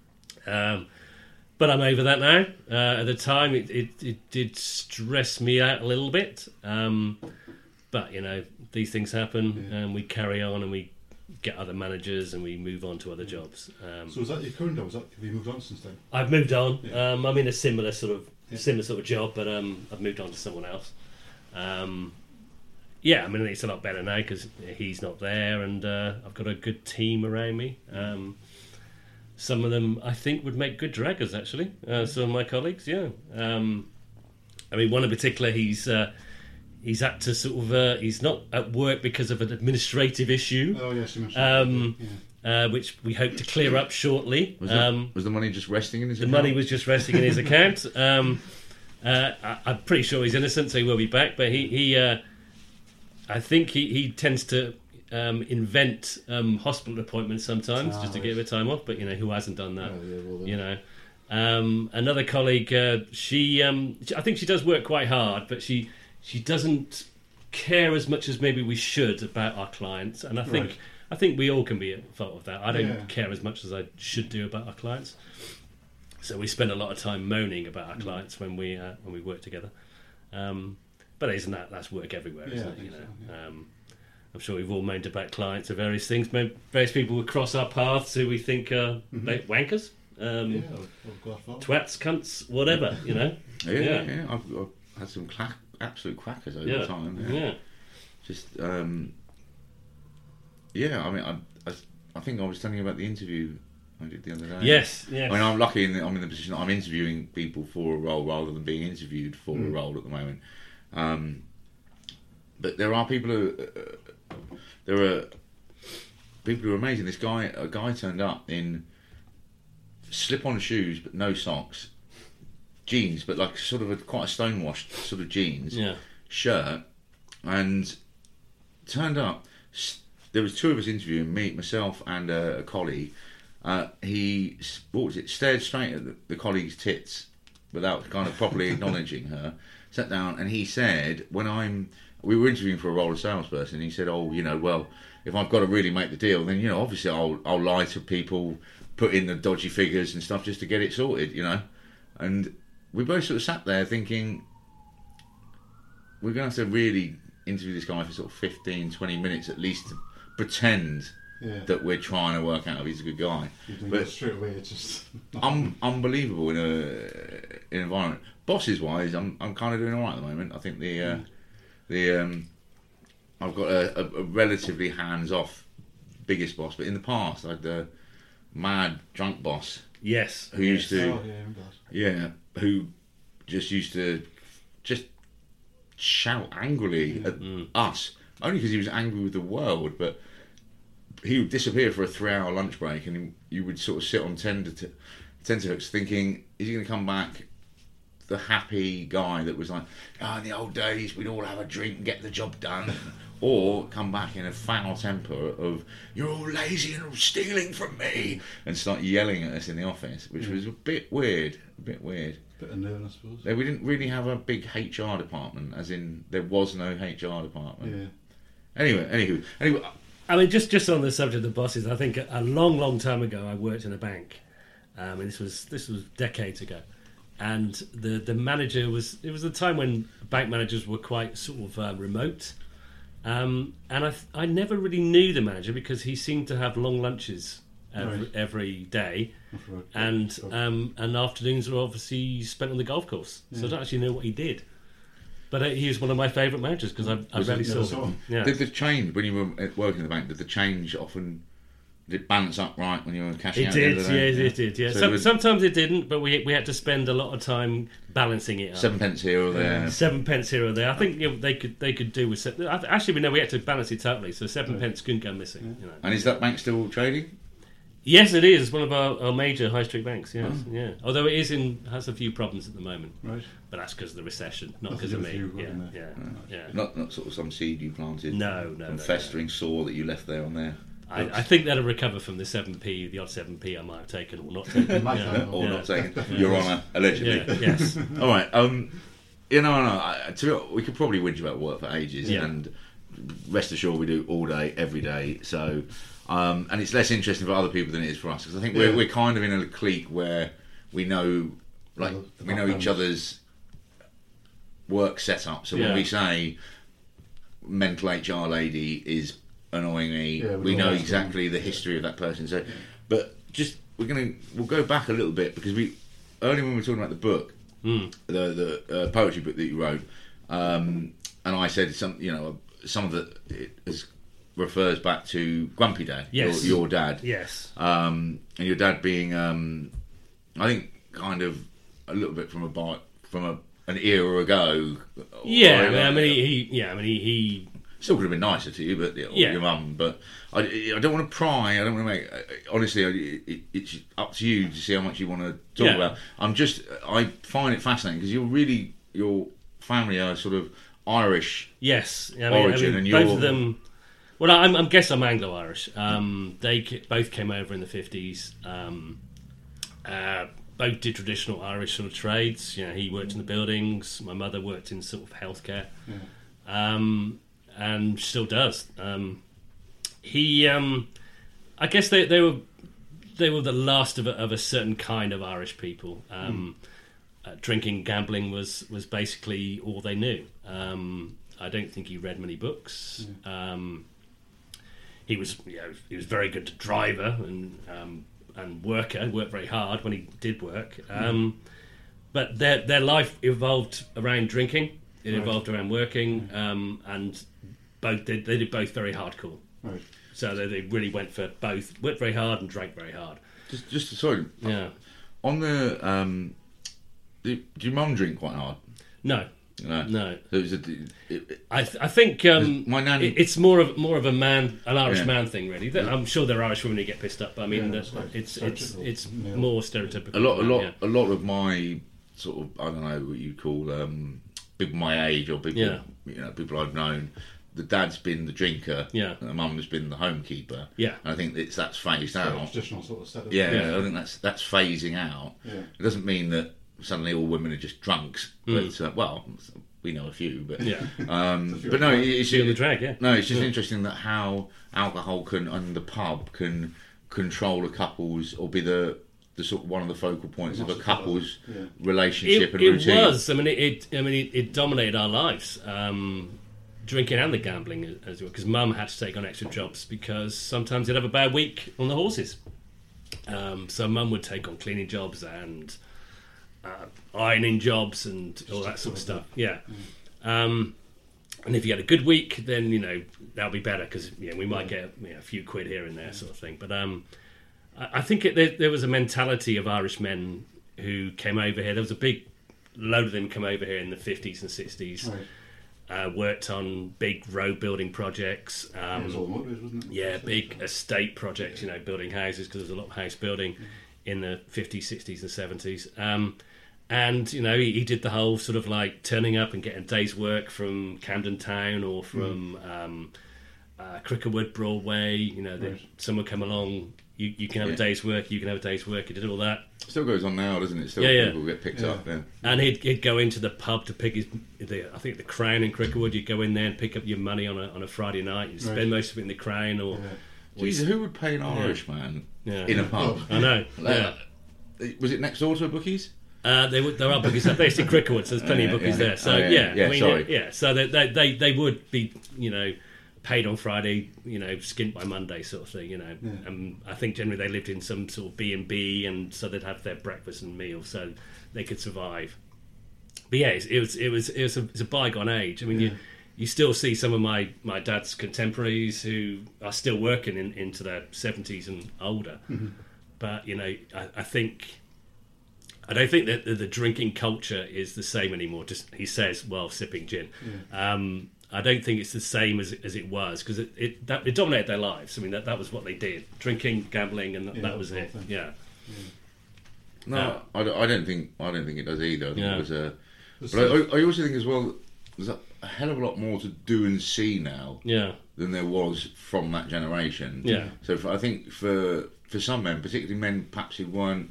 But I'm over that now. At the time, it did stress me out a little bit. But these things happen, and we carry on, and we get other managers, and we move on to other jobs. So is that your current job? Have you moved on since then? I've moved on. Yeah. I'm in a similar sort of job, but I've moved on to someone else. yeah, I mean, it's a lot better now because he's not there, and I've got a good team around me. Some of them, I think, would make good draggers, actually. Some of my colleagues, yeah. I mean, one in particular, he's had to sort of... he's not at work because of an administrative issue. Oh, yes, you mentioned that. Which we hope to clear up shortly. Was the money just resting in his account? The money was just resting in his account. I'm pretty sure he's innocent, so he will be back. But I think he tends to invent hospital appointments sometimes just to get a bit of time off. But who hasn't done that? Another colleague, I think she does work quite hard, but she doesn't care as much as maybe we should about our clients. And I think we all can be at fault of that. I don't care as much as I should do about our clients. So we spend a lot of time moaning about our clients when we work together. But isn't that's work everywhere, isn't it? I'm sure we've all moaned about clients of various things. Various people will cross our paths who we think are wankers, twats, cunts, whatever. Yeah. I've had some absolute quackers over time. Yeah. Just. I mean, I think I was telling you about the interview I did the other day. Yes. I mean, I'm lucky I'm in the position that I'm interviewing people for a role rather than being interviewed for a role at the moment. But there are people who are amazing. A guy turned up in slip-on shoes but no socks, jeans, but like sort of quite a stonewashed sort of jeans, shirt, and turned up. There was two of us interviewing, myself and a colleague. He stared straight at the colleague's tits without kind of properly acknowledging her. Sat down and he said, we were interviewing for a role of salesperson. He said, well, if I've got to really make the deal, then obviously I'll lie to people, put in the dodgy figures and stuff just to get it sorted, And we both sort of sat there thinking, we're going to have to really interview this guy for sort of 15, 20 minutes at least to pretend that we're trying to work out if he's a good guy. But straight away, it's just unbelievable in an environment. Bosses wise, I'm kind of doing all right at the moment. I think I've got a relatively hands off biggest boss, but in the past I had the mad drunk boss. Yes. Who used to who just used to shout angrily at us, only because he was angry with the world, but he would disappear for a 3-hour lunch break and you would sort of sit on tenterhooks thinking, is he going to come back the happy guy that was like, in the old days we'd all have a drink and get the job done, or come back in a foul temper of, you're all lazy and stealing from me, and start yelling at us in the office, which was a bit weird. Bit unknown, I suppose. We didn't really have a big HR department, as in there was no HR department. Anyway, I mean, just on the subject of bosses, I think a long time ago I worked in a bank, and this was decades ago, and the manager it was a time when bank managers were quite sort of remote, and I never really knew the manager because he seemed to have long lunches every day, and afternoons were obviously spent on the golf course, so I don't actually know what he did. But he was one of my favourite managers because I rarely saw him. Yeah. Did the change, when you were working in the bank, did the change often, did it balance up right when you were cashing out? It did, yeah. So sometimes it didn't, but we had to spend a lot of time balancing it up. 7 pence here or there. 7 pence here or there. I think they could do with... Actually, we had to balance it totally, so 7 pence couldn't go missing. And is that bank still trading? Yes, it is. It's one of our major high street banks. Yes, yeah. Although it has a few problems at the moment. Right. But that's because of the recession, not because of me. Yeah. Not sort of some seed you planted. No. Festering sore that you left there on there. I think that'll recover from the 7p, the odd 7p I might have taken or not taken. Not taken. Your Honour, allegedly. Yes. All right. We could probably whinge about work for ages, and rest assured we do all day, every day. So. And it's less interesting for other people than it is for us, because I think we're kind of in a clique where we know each other's work setup. So when we say mental HR lady is annoying me, we know exactly the history of that person. So, but we'll go back a little bit, because earlier when we were talking about the book, the poetry book that you wrote, and I said some of it refers back to Grumpy Dad, Yes. your dad. Yes. And your dad being, I think, kind of a little bit from an era ago. Yeah, Or, I mean, he still could have been nicer to you, but Yeah. your mum. But I don't want to pry. I don't want to make. Honestly, it's up to you to see how much you want to talk Yeah. about. I find it fascinating because your family are sort of Irish. Yes, Origin, and both you're- of them. Well, I guess I'm Anglo-Irish. Both came over in the 50s. Both did traditional Irish sort of trades. You know, he worked in the buildings. My mother worked in sort of healthcare, and still does. I guess they were the last of a certain kind of Irish people. Drinking, gambling was basically all they knew. I don't think he read many books. He was very good driver and worker. Worked very hard when he did work. But their life evolved around drinking. It evolved around working, and they did both very hardcore. Right. So they really went for both. Worked very hard and drank very hard. Just sorry. Yeah. On the do your mum drink quite hard? No. No. So I think my nan. it's more of an Irish Yeah. man thing, really. I'm sure there are Irish women who get pissed up, but I mean, Yeah, it's like it's stereotypical male. more stereotypical. a lot of my sort of, I don't know what you call people my age or people people I've known. The dad's been the drinker, Yeah. and the mum's been the homekeeper. Yeah. And I think that's phased Sort of out. traditional sort of setup. Yeah, I think that's phasing out. Yeah. It doesn't mean that suddenly all women are just drunks, but well, we know a few, but Yeah. but no, it's Doing the drag, yeah. no, it's just interesting that how alcohol and the pub can control a couple's or be the sort of one of the focal points of a couple's relationship and routine. It was. I mean, it dominated our lives. Drinking and the gambling as well, because Mum had to take on extra jobs because sometimes he'd have a bad week on the horses. So Mum would take on cleaning jobs and ironing jobs and all that sort of stuff. Yeah. And if you had a good week, then that'll be better because we might get a few quid here and there, sort of thing. But I think there was a mentality of Irish men who came over here. There was a big load of them come over here in the 50s and 60s. Right. Worked on big road building projects. It was all motorways, wasn't it? Yeah, big estate projects, building houses because there's a lot of house building in the 50s, 60s and 70s. And, he did the whole sort of like turning up and getting a day's work from Camden Town or from Cricklewood, Broadway. Right. Someone come along, you can have a day's work, you can have a day's work. He did all that. Still goes on now, doesn't it? Still Yeah. people get picked up. Yeah. And he'd go into the pub to pick I think the Crown in Cricklewood. You'd go in there and pick up your money on a Friday night. You'd spend most of it in the Crown or... Jeez, who would pay an Irish man in a pub? I know. Like, was it next door to a bookies? There are bookies. They're based in Cricklewood, so there's plenty of bookies there. So So they would be paid on Friday, skint by Monday, sort of thing. And I think generally they lived in some sort of B&B, and so they'd have their breakfast and meal, so they could survive. But yeah, it was a bygone age. I mean, you still see some of my dad's contemporaries who are still working into their 70s and older. Mm-hmm. But I don't think that the drinking culture is the same anymore. Just he says, while sipping gin. I don't think it's the same as it was because it dominated their lives. I mean that was what they did: drinking, gambling, and that was it. Yeah. No, I don't think it does either. I think it was a. The But I also think as well, there's a hell of a lot more to do and see now than there was from that generation. Yeah. So I think for some men, particularly men perhaps who weren't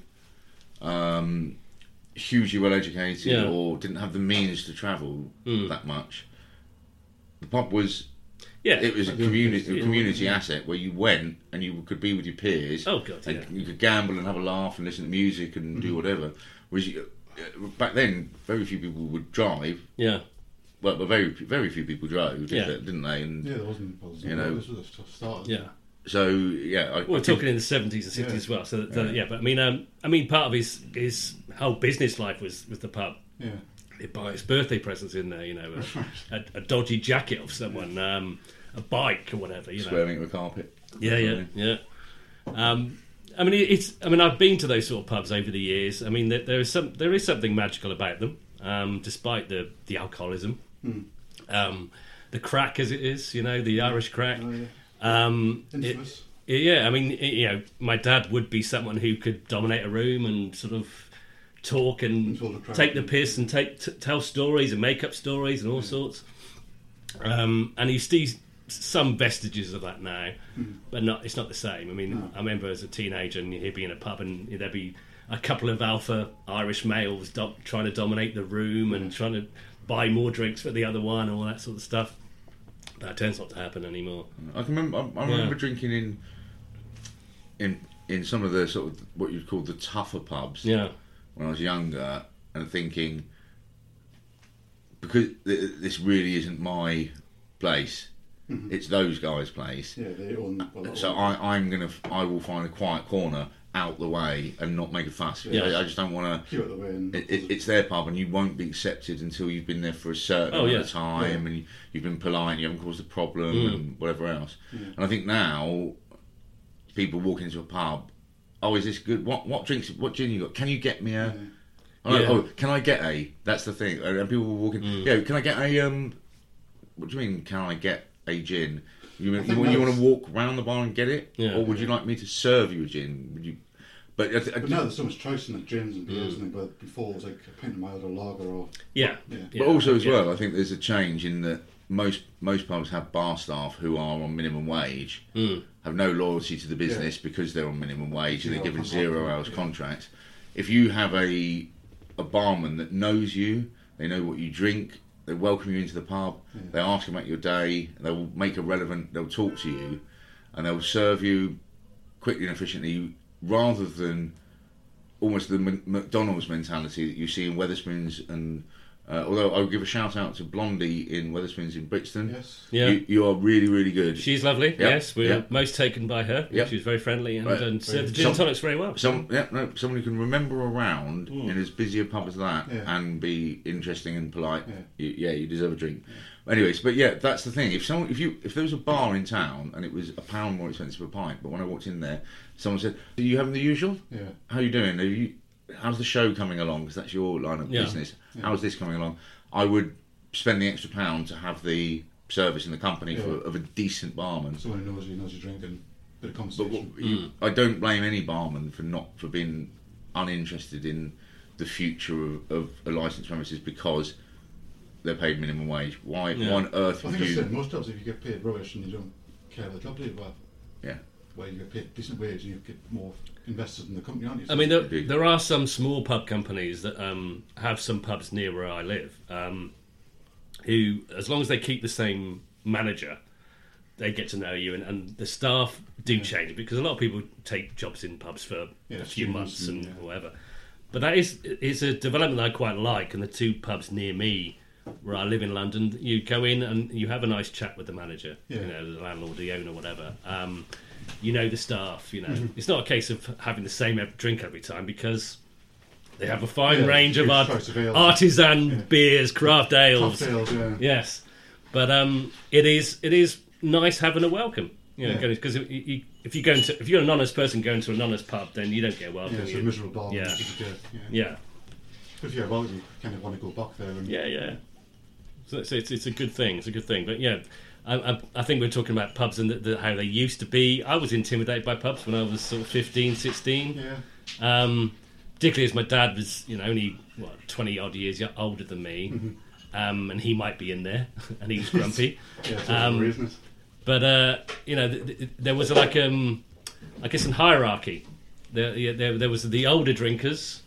hugely well educated or didn't have the means to travel that much, the pub was it was a community asset where you went and you could be with your peers. Oh God, and you could gamble and have a laugh and listen to music and do whatever. Whereas back then, very few people would drive. Yeah. Well, but very few people drove, didn't they? And there wasn't. This was a start. Yeah. So we're talking in the 70s and 60s as well. So but I mean, part of his whole business life was the pub. Yeah. They buy us birthday presents in there, you know, a dodgy jacket of someone, a bike or whatever, you know. Swearing at the carpet. Yeah. I mean, I've been to those sort of pubs over the years. I mean, there is something magical about them, despite the alcoholism, the crack as it is, you know, the Irish crack. Oh, yeah. Infamous. I mean, you know, my dad would be someone who could dominate a room and sort of talk and take the piss and tell stories and make up stories and all sorts. And you see some vestiges of that now, but it's not the same. I mean, I remember as a teenager and he'd be in a pub and there'd be a couple of alpha Irish males trying to dominate the room and trying to buy more drinks for the other one and all that sort of stuff. That tends not to happen anymore. I remember drinking in some of the sort of what you'd call the tougher pubs. Yeah. When I was younger, and thinking, because this really isn't my place, it's those guys' place. Yeah, they own. So I will find a quiet corner out the way and not make a fuss. Yeah. I just don't want Queue out the way. And it's their pub, and you won't be accepted until you've been there for a certain amount of time, and you've been polite, and you haven't caused a problem, and whatever else. And I think now people walk into a pub. Oh, is this good? What drinks? What gin you got? Can you get me a? Oh, can I get a? That's the thing. And people will walk in. Yeah, can I get a? What do you mean? Can I get a gin? You want to walk round the bar and get it, or would you like me to serve you a gin? Would you? But now there's so much choice in the gins and beers, but before it was like a pint of mild or lager or. But also as well, I think there's a change in that most pubs have bar staff who are on minimum wage, have no loyalty to the business because they're on minimum wage and they're given 0 hours contracts. If you have a barman that knows you, they know what you drink, they welcome you into the pub, they ask about your day, they'll make they'll talk to you, and they'll serve you quickly and efficiently, rather than almost the McDonald's mentality that you see in Wetherspoons. And although I'll give a shout out to Blondie in Wetherspoons in Brixton. Yes. Yeah. You are really, really good. She's lovely. Yep. Yes, we're most taken by her. Yep. She was very friendly and served the gin and tonics very well. Someone who can remember around in as busy a pub as that and be interesting and polite. You deserve a drink. Anyways, but that's the thing. If there was a bar in town and it was £1 more expensive a pint, but when I walked in there, someone said, "Are you having the usual? Yeah. How are you doing? How's the show coming along? Because that's your line of business. How's this coming along?" I would spend the extra £1 to have the service in the company of a decent barman. Someone who knows your drink and a bit of conversation. I don't blame any barman for being uninterested in the future of a licensed premises because they're paid minimum wage. Why on earth would I think you? I said most jobs, if you get paid rubbish and you don't care about the job, do you? Well, where you get paid decent wage and you get more invested in the company, aren't you? I mean, there are some small pub companies that have some pubs near where I live, who, as long as they keep the same manager, they get to know you, and the staff do change, because a lot of people take jobs in pubs for a few months and whatever. But that is a development that I quite like, and the two pubs near me, where I live in London, you go in and you have a nice chat with the manager, you know, the landlord, the owner, whatever. You know the staff, you know. It's not a case of having the same drink every time, because they have a fine range of artisan beers, craft ales. Yes. But it is nice having a welcome. You know, because if you're an honest person going to an honest pub, then you don't get welcome. Yeah, it's a miserable bar. Yeah. If you're about, you kind of want to go back there. And So it's a good thing. It's a good thing. But I think we're talking about pubs and how they used to be. I was intimidated by pubs when I was sort of 15, 16. Particularly as my dad was, only 20 odd years older than me, and he might be in there, and he was grumpy. Isn't it? But there was I guess, a hierarchy. There was the older drinkers.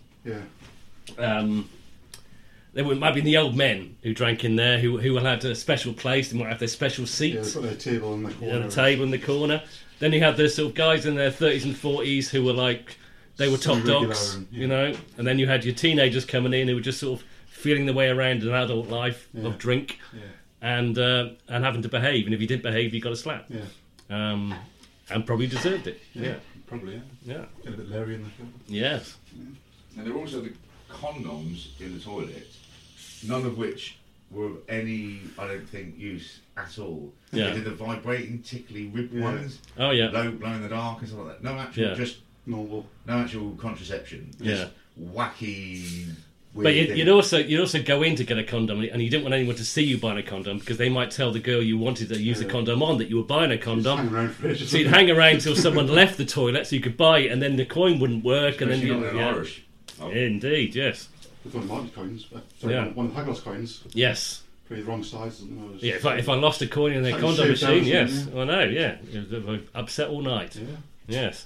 There might be the old men who drank in there, who had a special place. They might have their special seats. Yeah, they've got their table in the corner. The table in the corner. Then you had the sort of guys in their 30s and 40s who were they were top dogs, and then you had your teenagers coming in who were just sort of feeling their way around an adult life of drink, and having to behave. And if you didn't behave, you got a slap. And probably deserved it. Probably. Yeah. Get a bit Larry in the film. Yes. And there are also the condoms in the toilet none of which were of any, I don't think, use at all. Yeah. They did the vibrating, tickly rib Yeah. ones, Oh yeah. low, glow in the dark and stuff like that. No actual, Yeah. just Normal. no actual contraception. Just wacky. Weird But things. you'd also go in to get a condom, and you didn't want anyone to see you buying a condom because they might tell the girl you wanted to use a condom on that you were buying a Hang condom. around for ages. So you'd hang around till someone left the toilet so you could buy it, and then the coin wouldn't work, and then Especially you not in Irish. Oh. Indeed, yes, We've got Martin coins, but sorry, Yeah. one of Hagler's coins, yes. probably the wrong size. Yeah, if I lost a coin in their Like condom shaved down machine, yes, something, I know, yeah, it was upset all night. Yeah. Yes,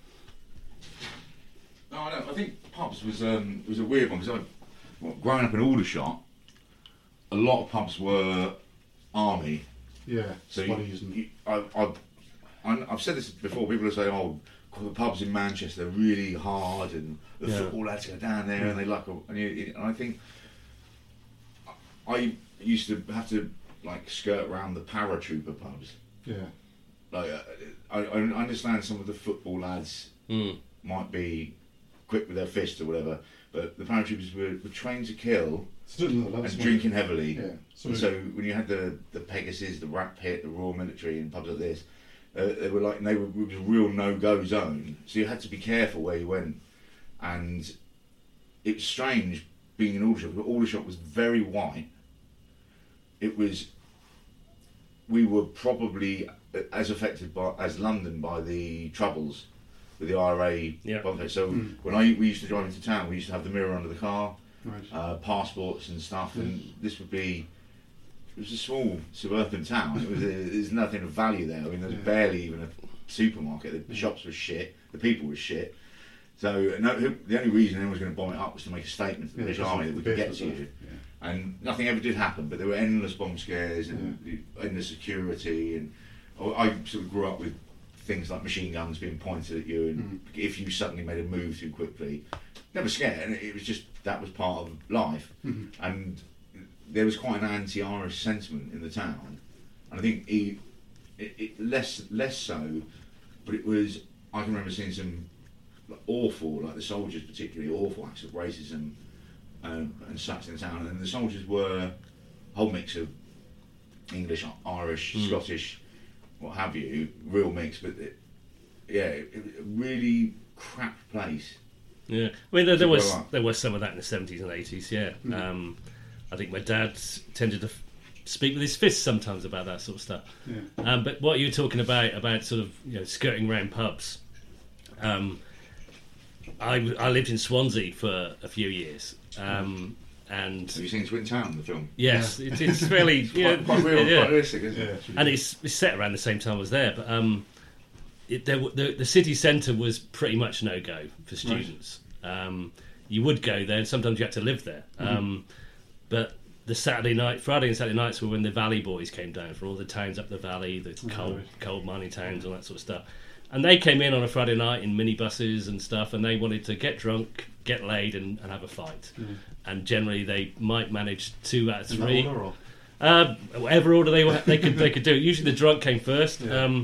No, I think pubs was a weird one because growing up in Aldershot, a lot of pubs were army. Yeah, So squaddies and I've said this before. People will say, "Oh, the pubs in Manchester are really hard, and the Yeah. football lads go down there, and they like." And I think I used to have to like skirt around the paratrooper pubs. yeah, Like I understand some of the football lads might be quick with their fist or whatever, but the paratroopers were trained to kill still another level. and drinking heavily. Yeah, And so when you had the Pegasus, the Rat Pit, the Royal Military, and pubs like this, it was a real no-go zone. So you had to be careful where you went, and it was strange being in Aldershot. But Aldershot was very white. We were probably as affected as London by the Troubles with the IRA. Yeah. So when we used to drive into town, we used to have the mirror under the car. Right. Passports and stuff, and it was a small suburban town. There's nothing of value there. I mean, there's barely even a supermarket. The shops were shit. The people were shit. So the only reason anyone was going to bomb it up was to make a statement to the British Army that we could get to you. Yeah. And nothing ever did happen. But there were endless bomb scares and endless security. And I sort of grew up with things like machine guns being pointed at you, and if you suddenly made a move too quickly, never scared. And it was just that was part of life. And there was quite an anti-Irish sentiment in the town, and I think it less so, but it was. I can remember seeing some awful, like the soldiers particularly awful acts of racism and such in the town, and the soldiers were a whole mix of English, Irish, Scottish, what have you, real mix, but it was a really crap place. yeah. I mean, there was some of that in the 70s and 80s. Yeah, I think my dad tended to speak with his fists sometimes about that sort of stuff. Yeah. But what you're talking about sort of skirting around pubs. I lived in Swansea for a few years, and Have you seen Twin Town, the film? yes, it's fairly Quite real, quite realistic, isn't it? and it's set around the same time I was there. But the city centre was pretty much no go for students. You would go there, and sometimes you had to live there. But the Friday and Saturday nights were when the Valley Boys came down from all the towns up the valley, the coal mining towns, all that sort of stuff. And they came in on a Friday night in minibuses and stuff, and they wanted to get drunk, get laid, and have a fight. And generally, they might manage 2 out of 3. In that order, or? Whatever order they could do. Usually, the drunk came first,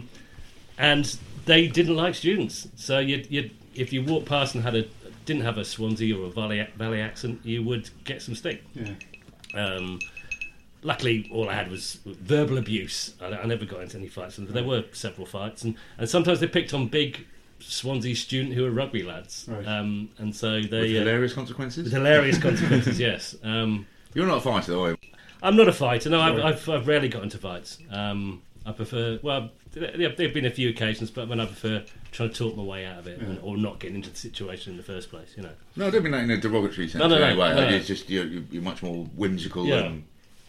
and they didn't like students. So if you walked past and didn't have a Swansea or a Valley accent, you would get some stick. Yeah. Luckily, all I had was verbal abuse. I never got into any fights, but there were several fights, and sometimes they picked on big Swansea students who were rugby lads, Right. and so they With hilarious consequences? with hilarious consequences. Yes, You're not a fighter, though, are you? I'm not a fighter. No, I've rarely got into fights. I prefer. Well, there've been a few occasions, but when I prefer trying to talk my way out of it, or not getting into the situation in the first place. No, I don't mean that in a derogatory sense. No. Anyway, No. It's just you're much more whimsical than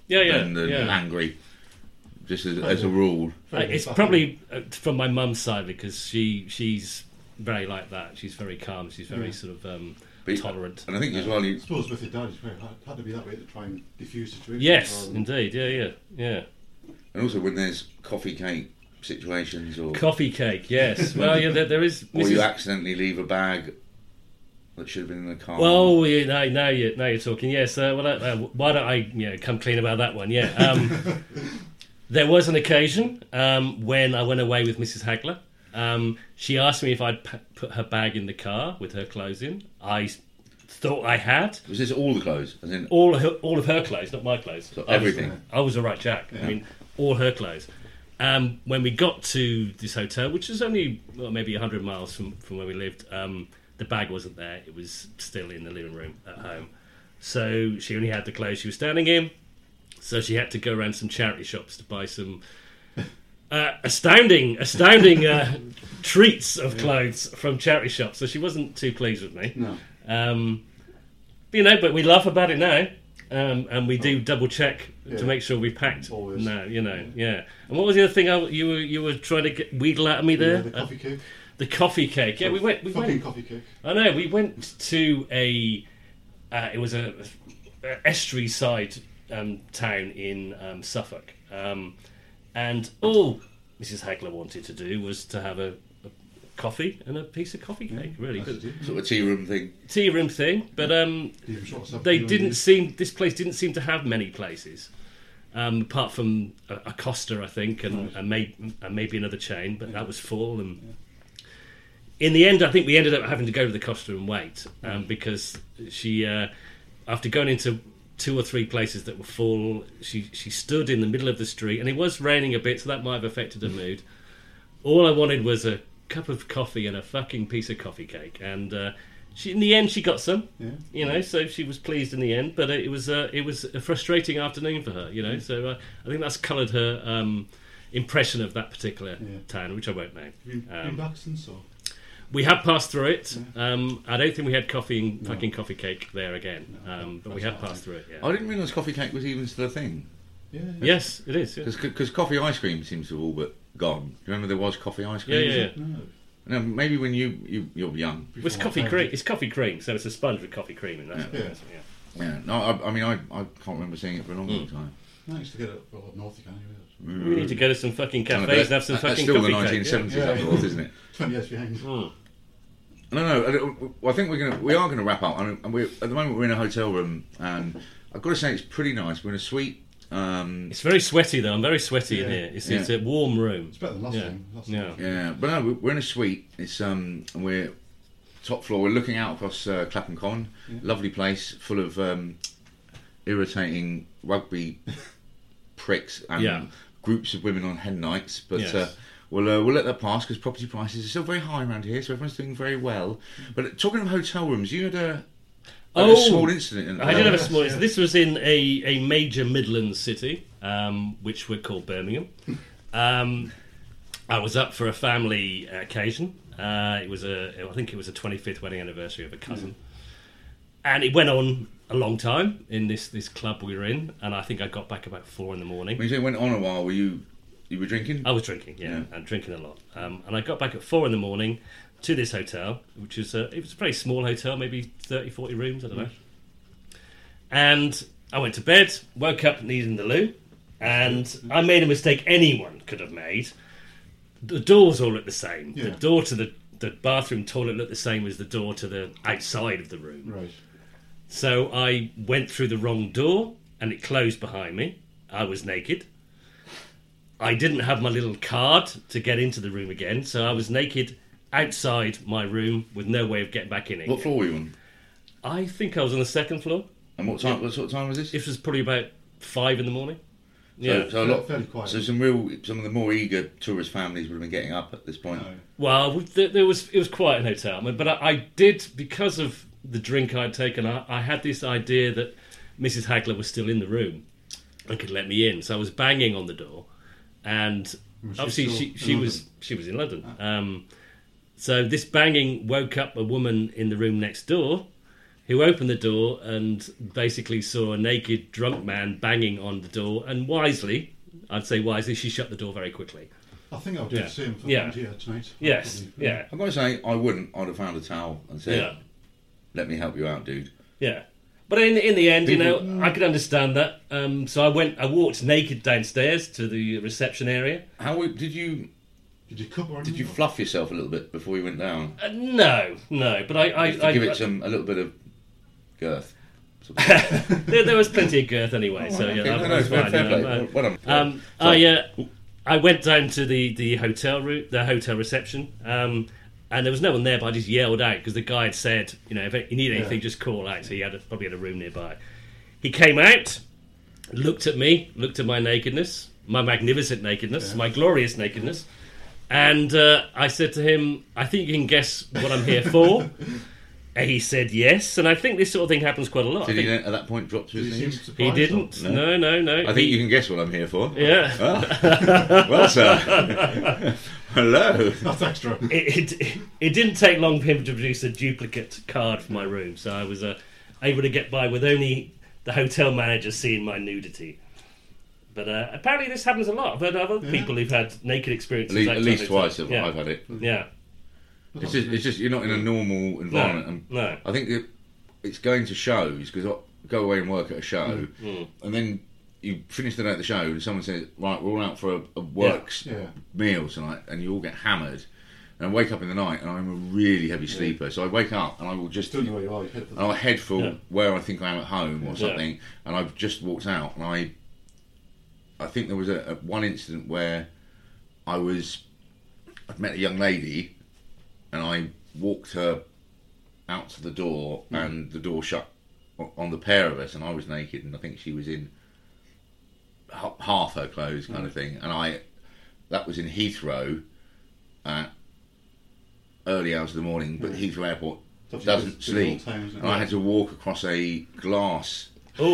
angry, just as a rule. It's probably from my mum's side because she's very like that. She's very calm. She's very sort of tolerant. And I think as well, I suppose with your dad, it had to be that way to try and diffuse situations. Yes, indeed. Yeah. and also when there's coffee cake situations or Coffee cake. Yes. Well, there is. or you accidentally leave a bag that should have been in the car. Well, now you're talking. Yes. Why don't I come clean about that one? Yeah. There was an occasion when I went away with Mrs. Hagler. She asked me if I'd put her bag in the car with her clothes in. I thought I had. Was this all the clothes? As in All of her clothes, not my clothes. so everything? I was a right Jack. I mean, all her clothes. When we got to this hotel, which was only maybe 100 miles from where we lived, the bag wasn't there. It was still in the living room at home. So she only had the clothes she was standing in. So she had to go around some charity shops to buy some astounding treats of clothes from charity shops. So she wasn't too pleased with me. No. But we laugh about it now. And we do double check to make sure we packed. Always. No, yeah. And what was the other thing you were trying to wheedle out of me there? The coffee cake. The coffee cake. Yeah, we went. Coffee cake. I know. We went to a. It was a estuary side town in Suffolk, and all Mrs. Hagler wanted to do was to have a coffee and a piece of coffee cake. Really good. Sort of tea room thing. But they didn't seem. This place didn't seem to have many places, apart from a Costa, I think, and maybe another chain. But that was full. And in the end, I think we ended up having to go to the Costa and wait because she, after going into 2 or 3 places that were full, she stood in the middle of the street, and it was raining a bit, so that might have affected her mood. All I wanted was a cup of coffee and a fucking piece of coffee cake, and in the end she got some, so she was pleased in the end. But it was a frustrating afternoon for her, So I think that's coloured her impression of that particular town, which I won't name. Been back since, or? We have passed through it. I don't think we had fucking coffee cake there again, but we have passed through it. Yeah. I didn't realise coffee cake was even still a thing. Yeah. Yes, it is. Because coffee ice cream seems to have all but gone. Do you remember there was coffee ice cream? Yeah. No, maybe when you're young. It's coffee cream. It's coffee cream, so it's a sponge with coffee cream in that. Yeah. No, I can't remember seeing it for a long time. I used to get it up north again. We need to go to some fucking cafes and have some fucking coffee cake. That's still the 1970s up north, isn't it? 20 years behind. No. I think we are gonna wrap up. I mean, at the moment we're in a hotel room, and I've got to say it's pretty nice. We're in a suite. It's very sweaty though. I'm very sweaty in here. It's a warm room. It's better than last time. Yeah, but no, we're in a suite. It's and we're top floor. We're looking out across Clapham Common. Lovely place, full of irritating rugby pricks and groups of women on hen nights. But we'll let that pass because property prices are still very high around here, so everyone's doing very well. But talking of hotel rooms, you had a small incident. I did have a small incident. This was in a major Midlands city, which we're called Birmingham. I was up for a family occasion. I think it was a 25th wedding anniversary of a cousin, and it went on a long time in this club we were in. And I think I got back about 4 a.m. When you say it went on a while, were you were drinking? I was drinking, and drinking a lot. And I got back at 4 a.m. to this hotel, which is it was a very small hotel, maybe 30, 40 rooms, I don't know. And I went to bed, woke up needing the loo, and I made a mistake anyone could have made. The doors all looked the same. The door to the bathroom toilet looked the same as the door to the outside of the room. Right. So I went through the wrong door, and it closed behind me. I was naked. I didn't have my little card to get into the room again, so I was naked outside my room with no way of getting back in it. What floor were you on? I think I was on the 2nd floor. And what time? What sort of time was this? It was probably about 5 a.m. So a lot. Fairly quiet. So some of the more eager tourist families would have been getting up at this point. No. Well, it was quite an hotel, but I did, because of the drink I'd taken. I had this idea that Mrs. Hagler was still in the room and could let me in. So I was banging on the door, and obviously she was in London. So this banging woke up a woman in the room next door, who opened the door and basically saw a naked drunk man banging on the door. And wisely, she shut the door very quickly. I think I'll do the same for here tonight. Yes, yeah. I've got to say, I wouldn't. I'd have found a towel and said, "Let me help you out, dude." Yeah. But in the end, I could understand that. So I walked naked downstairs to the reception area. How did you? Did you cover? Did you fluff yourself a little bit before you went down? No. But I give it a little bit of girth. there was plenty of girth anyway. That was fine. Fair play. I went down to the hotel route, the hotel reception, And there was no one there, but I just yelled out because the guy had said, if you need anything, just call out. So he probably had a room nearby. He came out, looked at me, looked at my nakedness, my magnificent nakedness, my glorious nakedness, and I said to him, I think you can guess what I'm here for. And he said yes, and I think this sort of thing happens quite a lot. Did he at that point drop to his knees? He didn't. No. I think you can guess what I'm here for. Yeah. Well, sir. Hello. That's extra. It didn't take long for him to produce a duplicate card for my room, so I was able to get by with only the hotel manager seeing my nudity. But apparently this happens a lot. I've heard of other people who've had naked experiences. At least twice I've had it. Yeah. It's just you're not in a normal environment. No. I think it's going to shows because I go away and work at a show, and then you finish the day at the show, and someone says, "Right, we're all out for a works meal tonight," and you all get hammered. And I wake up in the night, and I'm a really heavy sleeper, so I wake up and I will just don't know where you are. I'll head for where I think I am at home or something, and I've just walked out, and I think there was a one incident where I'd met a young lady. And I walked her out to the door, and the door shut on the pair of us, and I was naked, and I think she was in half her clothes, kind of thing. And that was in Heathrow, early hours of the morning, but Heathrow Airport doesn't sleep, and I had to walk across a glass,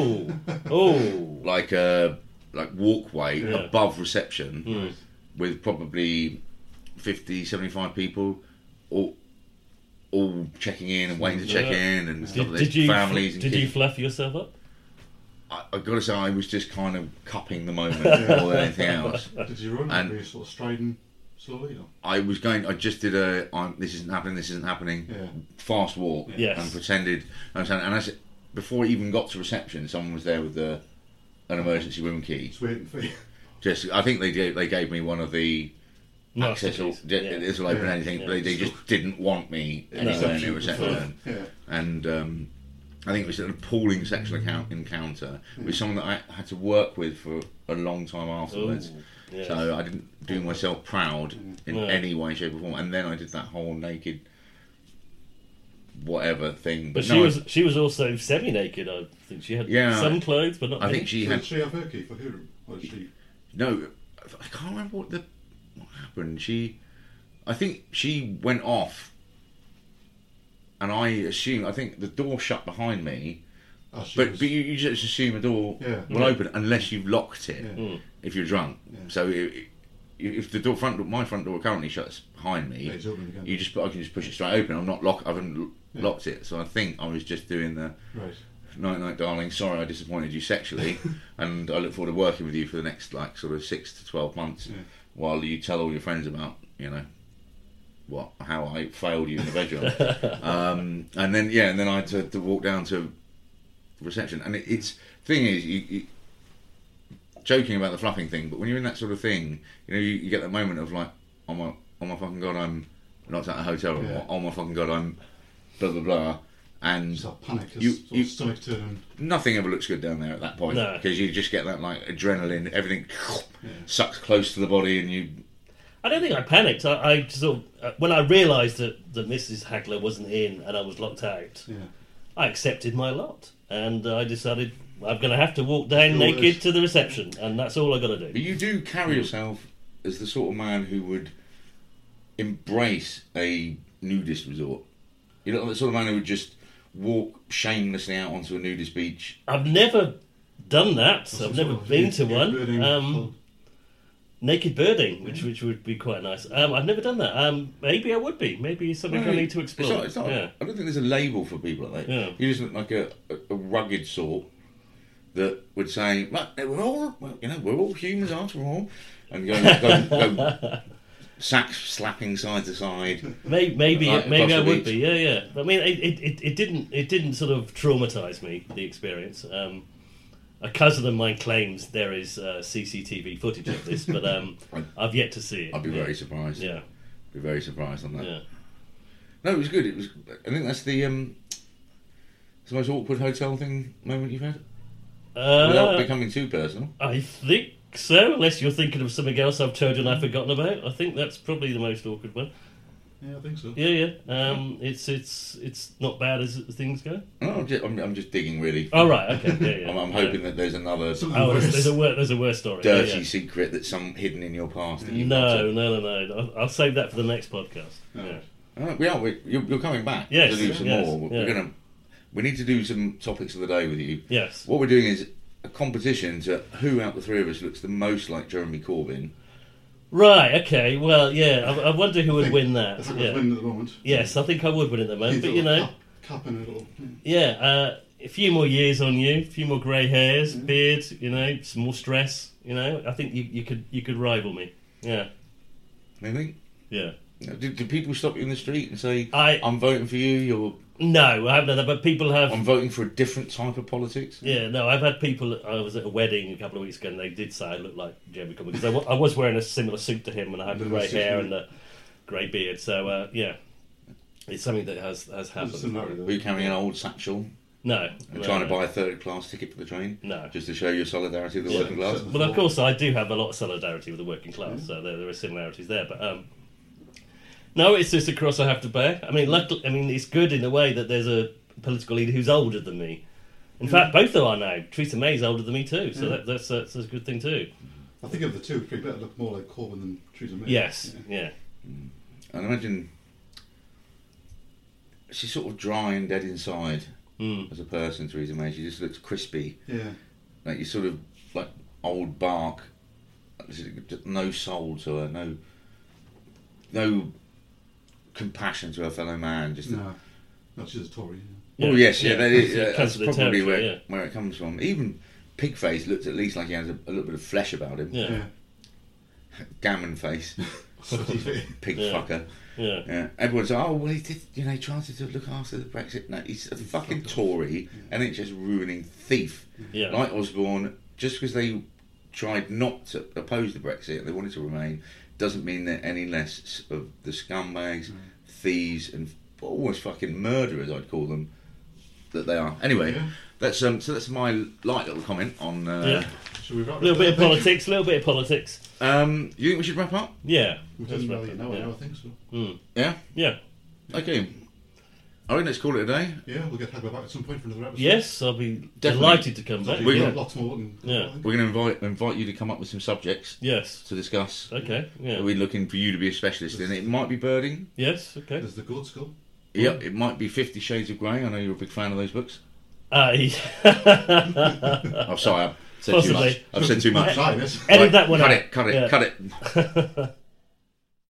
like walkway above reception, with probably 50, 75 people. All checking in and waiting to check in and stuff like that. Families and Did kids. you fluff yourself up? I've got to say, I was just kind of cupping the moment more than anything else. Did you run? Were you sort of striding slowly? Or? I just did this isn't happening, fast walk and pretended. And I said, before I even got to reception, someone was there with an emergency room key. Just waiting for you. I think they gave me one of the access this will open anything, but they just didn't want me anywhere near reception. And I think it was an appalling sexual encounter with someone that I had to work with for a long time afterwards. So I didn't do myself proud in any way, shape or form. And then I did that whole naked whatever thing. But she was also semi-naked. I think she had some clothes, but not. I think she had. Did she have her key for her room? Or did she? No, I can't remember what happened. I think she went off, and I think the door shut behind me. But you just assume a door will open unless you've locked it. If you're drunk, so if my front door currently shuts behind me, I can just push it straight open. I haven't locked it, so I think I was just doing the night, darling. Sorry, I disappointed you sexually, and I look forward to working with you for the next sort of 6 to 12 months. While you tell all your friends about, how I failed you in the bedroom, and then I had to walk down to reception. And thing is, you joking about the fluffing thing, but when you're in that sort of thing, you get that moment of like, oh my fucking god, I'm not at a hotel room. Oh my fucking god, I'm blah blah blah. And panic, stomach turning. Nothing ever looks good down there at that point because you just get that adrenaline. Everything sucks close to the body, and you. I don't think I panicked. I sort of, when I realised that Mrs. Hagler wasn't in and I was locked out, I accepted my lot, and I decided I'm going to have to walk down naked to the reception, and that's all I got to do. But you do carry yourself as the sort of man who would embrace a nudist resort. You're not the sort of man who would just walk shamelessly out onto a nudist beach. I've never done that. I've never been to one. Naked birding, which would be quite nice. I've never done that. Maybe I would be. Maybe it's something I need to explore. It's not, I don't think there's a label for people like that. Yeah. You just look like a rugged sort that would say, we're all humans after all, and go slapping side to side. Maybe I would be. Yeah. I mean, it didn't sort of traumatise me, the experience. A cousin of mine claims there is CCTV footage of this, but I've yet to see it. I'd be very surprised. Yeah, be very surprised on that. Yeah. No, it was good. I think that's the most awkward hotel moment you've had. Without becoming too personal. I think so, unless you're thinking of something else I've told you and I've forgotten about. I think that's probably the most awkward one. Yeah, I think so. Yeah. It's not bad as things go. No, I'm just digging really. Oh right, okay, yeah. I'm hoping that there's another There's a worse story. dirty secret that's some hidden in your past. That No. I'll save that for the next podcast. No. Yeah. You're coming back. Yes, to do some yes, more. yeah. We need to do some topics of the day with you. Yes. What we're doing is a competition to who out the three of us looks the most like Jeremy Corbyn. Right. Okay. Well, yeah. I wonder who would win that. I think Yeah. I'd win at the moment. Yes, I think I would win at the moment. But Cap and a little. yeah. A few more years on you, a few more grey hairs, beard. Some more stress. I think you could rival me. Yeah. Maybe. Yeah. Do people stop you in the street and say, "I'm voting for you"? No, I haven't done that. But people have. I'm voting for a different type of politics. Yeah, no, I've had people. I was at a wedding a couple of weeks ago, and they did say I looked like Jeremy Corbyn because I was wearing a similar suit to him, and I had the grey hair and the grey beard. So yeah, it's something that has happened. Were you carrying an old satchel? No. And trying to buy a third-class ticket for the train? No. Just to show your solidarity with the working class? Well, of course, I do have a lot of solidarity with the working class, so there are similarities there. But no, it's just a cross I have to bear. I mean, it's good in a way that there's a political leader who's older than me. In fact, both of them are now. Theresa May's older than me too, so that's a good thing too. I think of the two, it'd be better look more like Corbyn than Theresa May. Yes, yeah. And imagine she's sort of dry and dead inside as a person, Theresa May. She just looks crispy. Yeah. Like you sort of like old bark. No soul to her. No compassion to her fellow man. Just no, she's a Tory. Oh yes, that's That's probably where it comes from. Even Pigface looks at least like he has a little bit of flesh about him. Yeah. Gammon face, pig fucker. Yeah. Everyone's like, oh well, he did. He tried to look after the Brexit. No, he's a fucking Tory, and it's just ruining thief. Yeah. Like Osborne, just because they tried not to oppose the Brexit, they wanted to remain, doesn't mean they're any less of the scumbags, thieves, and almost fucking murderers, I'd call them, that they are. Anyway, that's my light little comment on. Should we wrap a little bit of politics. You think we should wrap up? Yeah. We've done really an hour now, I think so. Yeah. Yeah. Okay. I think let's call it a day. Yeah, we'll get Hagler back at some point for another episode. Yes, I'll be Definitely. delighted to come back. We've got lots more. We're going to invite you to come up with some subjects. Yes. To discuss. Okay. Yeah. We're looking for you to be a specialist in it. It might be birding. Yes. Okay. There's the Good Skull. Yep. It might be 50 Shades of Grey. I know you're a big fan of those books. Yeah. I'm sorry. I've said Possibly. too much. I've said too much. Edit that one cut out. Cut it.